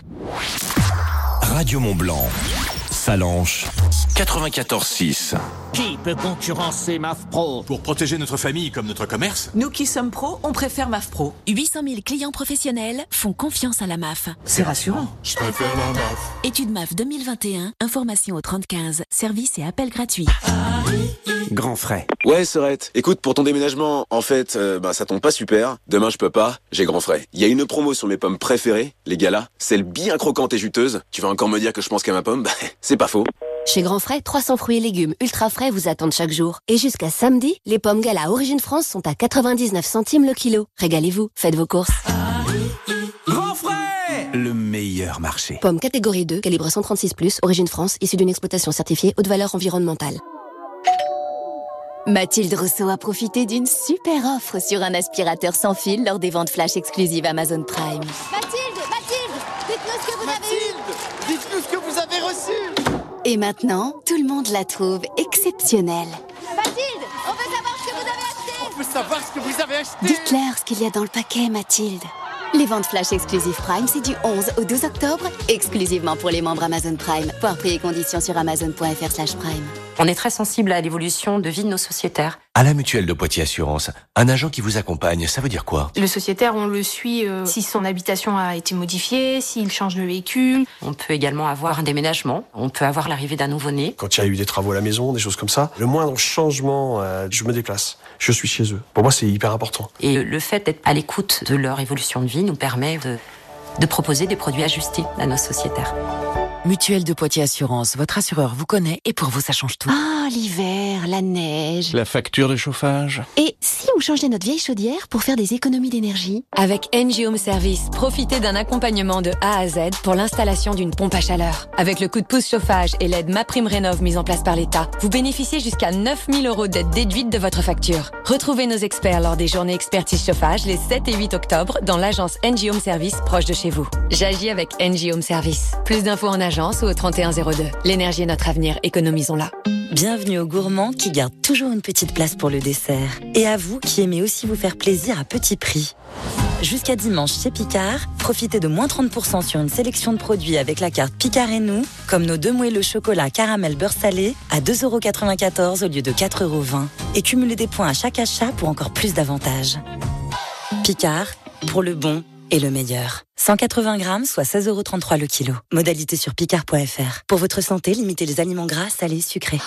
Radio Mont Blanc, Sallanches, 94.6. Qui peut concurrencer MAF Pro? Pour protéger notre famille comme notre commerce? Nous qui sommes pros, on préfère MAF Pro. 800 000 clients professionnels font confiance à la MAF. C'est rassurant. Je préfère la MAF. Étude MAF 2021, information au 3015, service et appel gratuit. Grand frais. Ouais, Sorette. Écoute, pour ton déménagement, en fait, ça tombe pas super. Demain, je peux pas. J'ai grand frais. Il y a une promo sur mes pommes préférées, les galas. Celle bien croquante et juteuse. Tu vas encore me dire que je pense qu'à ma pomme? Bah, c'est pas faux. Chez Grand Frais, 300 fruits et légumes ultra frais vous attendent chaque jour. Et jusqu'à samedi, les pommes Gala Origine France sont à 99 centimes le kilo. Régalez-vous, faites vos courses. Grand frais, le meilleur marché. Pommes catégorie 2, calibre 136+, Origine France, issue d'une exploitation certifiée haute valeur environnementale. Mathilde Rousseau a profité d'une super offre sur un aspirateur sans fil lors des ventes flash exclusives Amazon Prime. Mathilde, dites-nous ce que vous avez eu. Dites-nous ce que vous avez reçu. Et maintenant, tout le monde la trouve exceptionnelle. Mathilde, on veut savoir ce que vous avez acheté. On veut savoir ce que vous avez acheté. Dites-leur ce qu'il y a dans le paquet, Mathilde. Les ventes flash exclusives Prime, c'est du 11 au 12 octobre, exclusivement pour les membres Amazon Prime. Voir prix et conditions sur amazon.fr/prime. On est très sensible à l'évolution de vie de nos sociétaires. À la Mutuelle de Poitiers Assurance, un agent qui vous accompagne, ça veut dire quoi? Le sociétaire, on le suit si son habitation a été modifiée, s'il change de véhicule. On peut également avoir un déménagement, on peut avoir l'arrivée d'un nouveau-né. Quand il y a eu des travaux à la maison, des choses comme ça, le moindre changement, je me déplace. Je suis chez eux. Pour moi, c'est hyper important. Et le fait d'être à l'écoute de leur évolution de vie nous permet de proposer des produits ajustés à nos sociétaires. Mutuelle de Poitiers Assurance, votre assureur vous connaît et pour vous ça change tout. Ah, l'hiver, la neige. La facture de chauffage. Et si on changeait notre vieille chaudière pour faire des économies d'énergie? Avec NG Home Service, profitez d'un accompagnement de A à Z pour l'installation d'une pompe à chaleur. Avec le coup de pouce chauffage et l'aide MaPrimeRénov' mise en place par l'État, vous bénéficiez jusqu'à 9 000 € d'aide déduite de votre facture. Retrouvez nos experts lors des journées expertise chauffage les 7 et 8 octobre dans l'agence NG Home Service proche de chez vous. J'agis avec NG Home Service. Plus d'infos en agence ou au 3102. L'énergie est notre avenir, économisons-la. Bienvenue aux gourmands qui gardent toujours une petite place pour le dessert. Et à vous qui aimez aussi vous faire plaisir à petit prix. Jusqu'à dimanche chez Picard, profitez de moins 30% sur une sélection de produits avec la carte Picard et nous, comme nos 2 moelleux chocolat caramel beurre salé à 2,94 € au lieu de 4,20 €. Et cumulez des points à chaque achat pour encore plus d'avantages. Picard, pour le bon et le meilleur. 180 grammes, soit 16,33 € le kilo. Modalité sur picard.fr. Pour votre santé, limitez les aliments gras, salés, sucrés.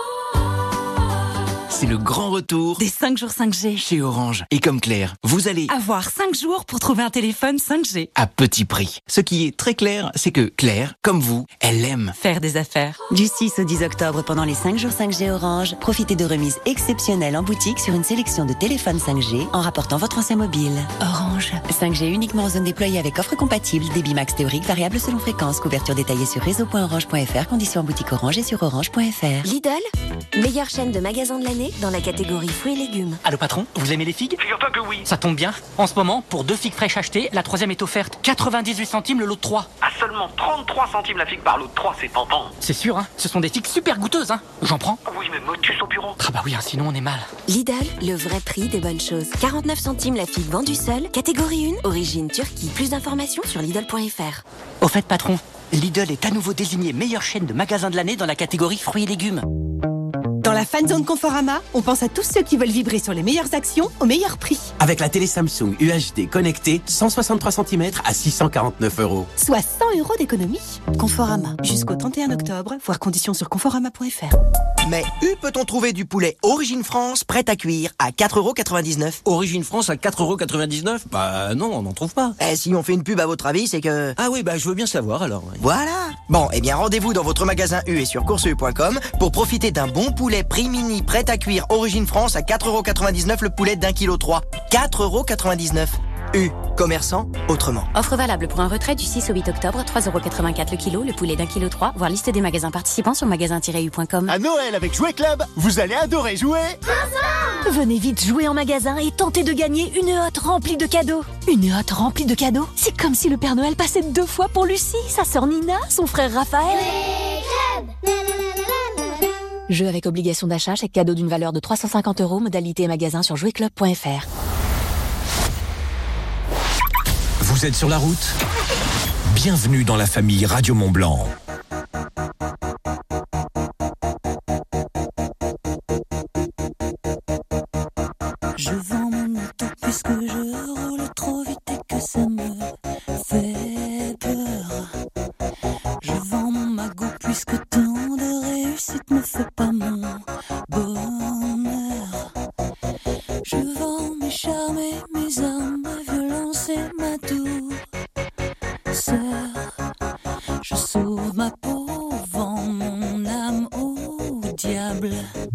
C'est le grand retour Des 5 jours 5G. chez Orange. Et comme Claire, vous allez Avoir 5 jours pour trouver un téléphone 5G. à petit prix. Ce qui est très clair, c'est que Claire, comme vous, elle aime. Faire des affaires. Du 6 au 10 octobre, pendant les 5 jours 5G Orange, profitez de remises exceptionnelles en boutique sur une sélection de téléphones 5G en rapportant votre ancien mobile. Orange. 5G uniquement en zone déployée avec offre compatible, débit max théorique variable selon fréquence, couverture détaillée sur réseau.orange.fr, conditions en boutique Orange et sur orange.fr. Lidl, meilleure chaîne de magasins de l'année dans la catégorie fruits et légumes. Allô patron, vous aimez les figues? Figure-toi que oui. Ça tombe bien. En ce moment, pour 2 figues fraîches achetées, la troisième est offerte. 98 centimes le lot de 3. À seulement 33 centimes la figue par lot de 3, c'est tentant. C'est sûr, hein. Ce sont des figues super goûteuses, hein. J'en prends. Oui, mais motus au bureau. Ah bah oui, hein, sinon on est mal. Lidl, le vrai prix des bonnes choses. 49 centimes la figue vendue seule, catégorie 1, origine Turquie. Plus d'informations sur Lidl.fr. Au fait patron, Lidl est à nouveau désigné meilleure chaîne de magasins de l'année dans la catégorie fruits et légumes. Dans la fan zone Conforama, on pense à tous ceux qui veulent vibrer sur les meilleures actions au meilleur prix. Avec la télé Samsung UHD connectée, 163 cm à 649 €. Soit 100 € d'économie. Conforama. Jusqu'au 31 octobre, voir conditions sur conforama.fr. Mais où peut-on trouver du poulet Origine France prêt à cuire à 4,99 €? Origine France à 4,99 €? Bah non, on n'en trouve pas. Eh, si on fait une pub à votre avis, c'est que... Ah oui, bah je veux bien savoir alors. Ouais. Voilà. Bon, eh bien rendez-vous dans votre magasin U et sur courseu.com pour profiter d'un bon poulet prix mini prêt à cuire Origine France à 4,99 € le poulet d'1,3 kg. 4,99 €. U, commerçant autrement. Offre valable pour un retrait du 6 au 8 octobre, 3,84 € le kilo, le poulet d'1,3 kg, voir liste des magasins participants sur magasin-u.com. À Noël avec Jouet Club, vous allez adorer jouer. Venez vite jouer en magasin et tentez de gagner une hotte remplie de cadeaux. Une hotte remplie de cadeaux? C'est comme si le Père Noël passait 2 fois pour Lucie, sa sœur Nina, son frère Raphaël. Jeu avec obligation d'achat, chèque cadeau d'une valeur de 350 €, modalité magasin sur jouetclub.fr. Vous êtes sur la route? Bienvenue dans la famille Radio Mont-Blanc. Je vends mon auto puisque je roule trop vite et que ça me fait peur. Je vends mon magot puisque tant de réussite ne fait pas mon bonheur. Je vends mes charmes et mes armes, ma violence et ma douceur. Je sauve ma peau, vends mon âme au diable.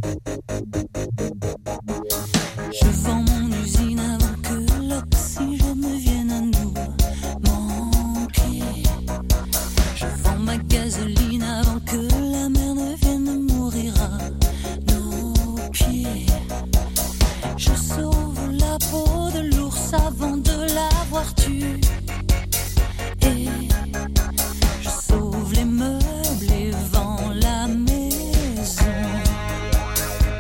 Je vends mon usine avant que l'oxygène vienne à nous manquer. Je vends ma gasoline avant que la mer ne vienne mourir à nos pieds. Je sauve la peau de l'ours avant de l'avoir tué. Et je sauve les meubles et vends la maison.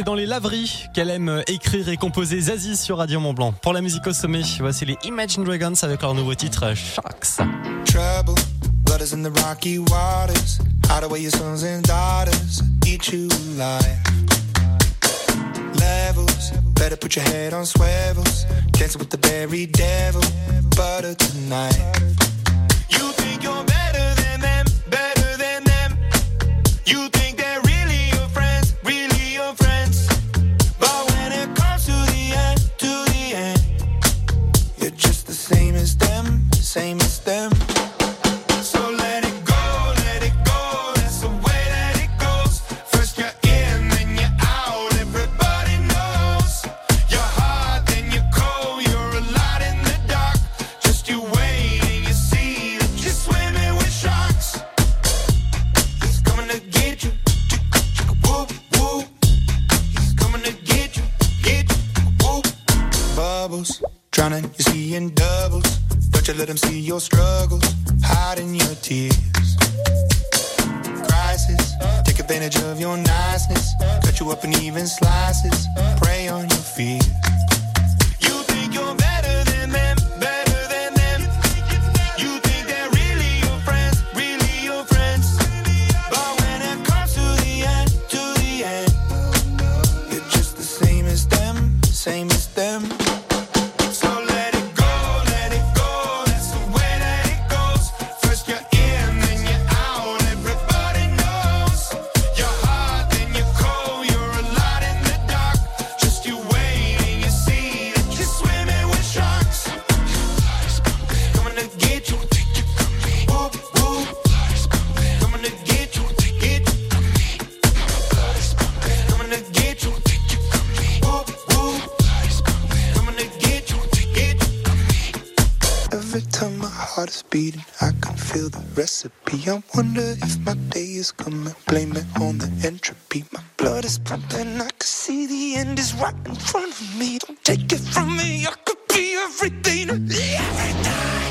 dans les laveries qu'elle aime écrire et composer. Zazie sur Radio Mont-Blanc. Pour la musique au sommet, voici les Imagine Dragons avec leur nouveau titre Sharks. Trouble, blood is in the rocky waters. Hide away your sons and daughters. Eat you alive. Levels, better put your head on swivels. Dancing with the very devil. Butter tonight. You think you're better than them, better than them. You think they're really your friends, really your friends. But when it comes to the end, you're just the same as them, same as them. So let it go, that's the way that it goes. First you're in, then you're out, everybody knows. You're hot, then you're cold, you're a light in the dark. Just you wait and you see that you're swimming with sharks. He's coming to get you, whoop, whoop. He's coming to get you, whoop. Bubbles, drowning, you're seeing doubles. Don't you let him see your struggles, hiding your tears. Crisis, take advantage of your niceness. Cut you up in even slices, prey on your fears. You think you're better than them, better than them. You think they're really your friends, really your friends. But when it comes to the end, you're just the same as them, same as them. So let it go, that's the way that it goes. First you're in, then you're out, everybody knows. You're hot, then you're cold, you're a light in the dark. Just you wait and you see that you're swimming with sharks. Coming to get you, whoop, whoop. Coming to get you, coming to get you, whoop, whoop. Coming to get you. Every time my heart is beating, I can feel the recipe. I wonder if my day is coming. Blame it on the entropy. My blood is pumping. I can see the end is right in front of me. Don't take it from me. I could be everything. Every time.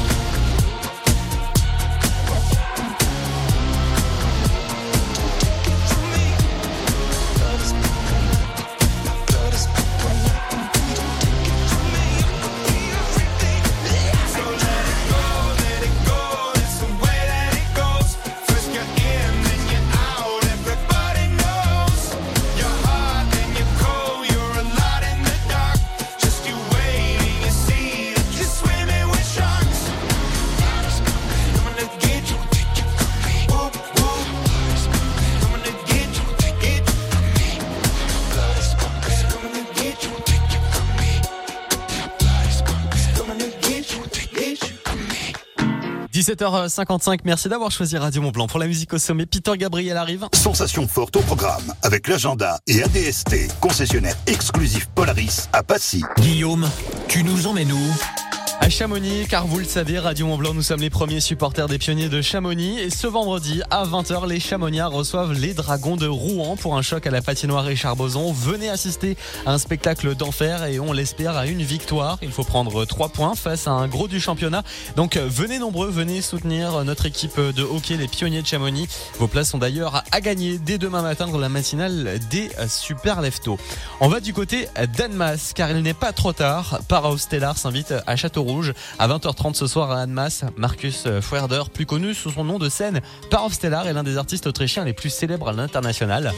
« 17h55, merci d'avoir choisi Radio Mont-Blanc. Pour la musique au sommet, Peter Gabriel arrive. Sensation forte au programme avec l'agenda et ADST, concessionnaire exclusif Polaris à Passy. Guillaume, tu nous emmènes où ? À Chamonix, car vous le savez, Radio Mont-Blanc, nous sommes les premiers supporters des pionniers de Chamonix. Et ce vendredi, à 20h, les Chamoniards reçoivent les Dragons de Rouen pour un choc à la patinoire Richard Boson. Venez assister à un spectacle d'enfer et on l'espère à une victoire. Il faut prendre 3 points face à un gros du championnat. Donc venez nombreux, venez soutenir notre équipe de hockey, les pionniers de Chamonix. Vos places sont d'ailleurs à gagner dès demain matin dans la matinale des Super Leftos. On va du côté d'Annemasse, car il n'est pas trop tard. Powerhouse Stellar s'invite à Châteauroux à 20h30 ce soir à Annemasse. Markus Fuerder, plus connu sous son nom de scène Powerhouse Stellar, est l'un des artistes autrichiens les plus célèbres à l'international.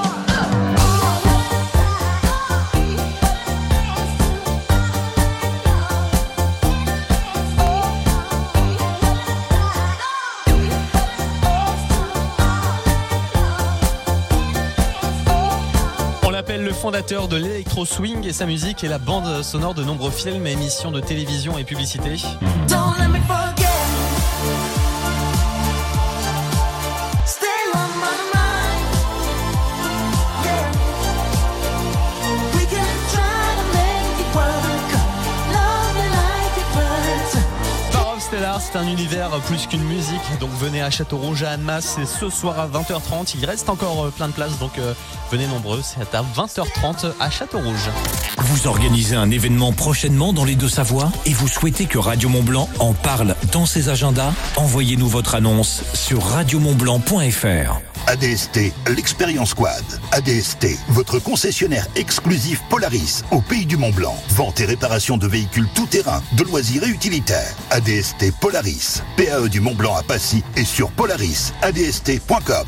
Le fondateur de l'électro swing et sa musique est la bande sonore de nombreux films, émissions de télévision et publicités. Stellar, c'est un univers plus qu'une musique, donc venez à Châteaurouge à Annemasse, c'est ce soir à 20h30, il reste encore plein de places, donc venez nombreux, c'est à 20h30 à Châteaurouge. Vous organisez un événement prochainement dans les Deux-Savoies et vous souhaitez que Radio Mont-Blanc en parle dans ses agendas? Envoyez-nous votre annonce sur radiomontblanc.fr. ADST, l'Expérience Quad. ADST, votre concessionnaire exclusif Polaris au Pays du Mont-Blanc. Vente et réparation de véhicules tout-terrain, de loisirs et utilitaires. ADST Polaris. PAE du Mont-Blanc à Passy et sur polarisadst.com.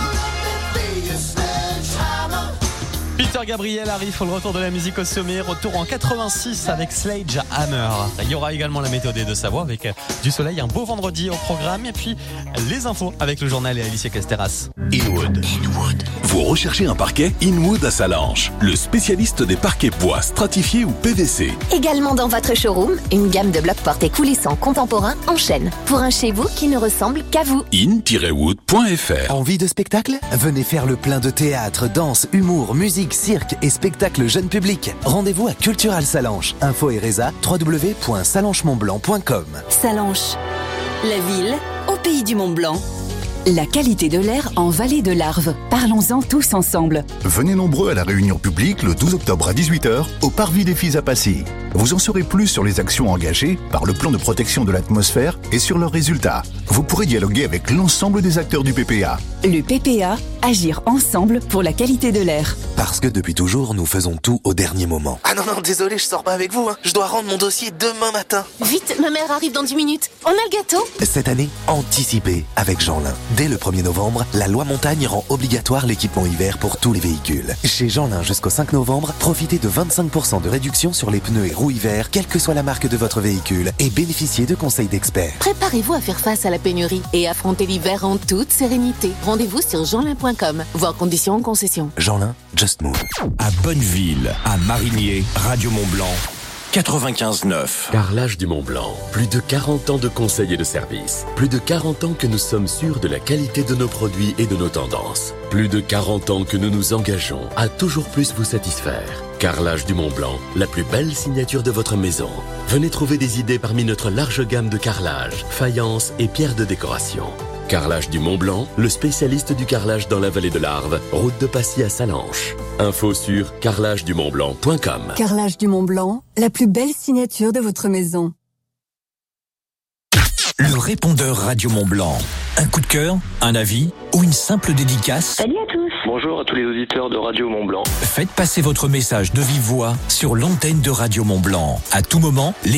Peter Gabriel arrive pour le retour de la musique au sommet. Retour en 86 avec Sledgehammer. Il y aura également la météo des Deux-Savoie avec du soleil, un beau vendredi au programme. Et puis les infos avec le journal et Alicia Casteras. Inwood. Vous recherchez un parquet? Inwood à Salanches, le spécialiste des parquets bois stratifiés ou PVC. Également dans votre showroom, une gamme de blocs portés coulissants contemporains en chêne. Pour un chez vous qui ne ressemble qu'à vous. in-wood.fr. Envie de spectacle? Venez faire le plein de théâtre, danse, humour, musique, cirque et spectacle jeune public. Rendez-vous à Cultural Salanches. Info et résa, www.salanchemontblanc.com. Salanches, la ville au pays du Mont-Blanc. La qualité de l'air en vallée de l'Arve. Parlons-en tous ensemble. Venez nombreux à la réunion publique le 12 octobre à 18h au Parvis des Filles à Passy. Vous en saurez plus sur les actions engagées par le plan de protection de l'atmosphère et sur leurs résultats. Vous pourrez dialoguer avec l'ensemble des acteurs du PPA. Le PPA, agir ensemble pour la qualité de l'air. Parce que depuis toujours, nous faisons tout au dernier moment. Ah non, désolé, je sors pas avec vous. Je dois rendre mon dossier demain matin. Vite, ma mère arrive dans 10 minutes. On a le gâteau? Cette année, anticipez avec Jeanlin. Dès le 1er novembre, la loi montagne rend obligatoire l'équipement hiver pour tous les véhicules. Chez Jeanlin jusqu'au 5 novembre, profitez de 25% de réduction sur les pneus et roues hiver, quelle que soit la marque de votre véhicule, et bénéficiez de conseils d'experts. Préparez-vous à faire face à la pénurie et affronter l'hiver en toute sérénité. Rendez-vous sur jeanlin.com. Voir conditions en concession. Jeanlin, just move. À Bonneville, à Marigné, Radio Mont-Blanc. 95.9. Carrelage du Mont-Blanc. Plus de 40 ans de conseils et de services. Plus de 40 ans que nous sommes sûrs de la qualité de nos produits et de nos tendances. Plus de 40 ans que nous nous engageons à toujours plus vous satisfaire. Carrelage du Mont-Blanc, la plus belle signature de votre maison. Venez trouver des idées parmi notre large gamme de carrelage, faïence et pierres de décoration. Carrelage du Mont-Blanc, le spécialiste du carrelage dans la vallée de l'Arve, route de Passy à Salanches. Info sur carrelagedumontblanc.com. Carrelage du Mont-Blanc, la plus belle signature de votre maison. Le répondeur Radio Mont-Blanc. Un coup de cœur, un avis ou une simple dédicace? Salut à tous. Bonjour à tous les auditeurs de Radio Mont-Blanc. Faites passer votre message de vive voix sur l'antenne de Radio Mont-Blanc. À tout moment, les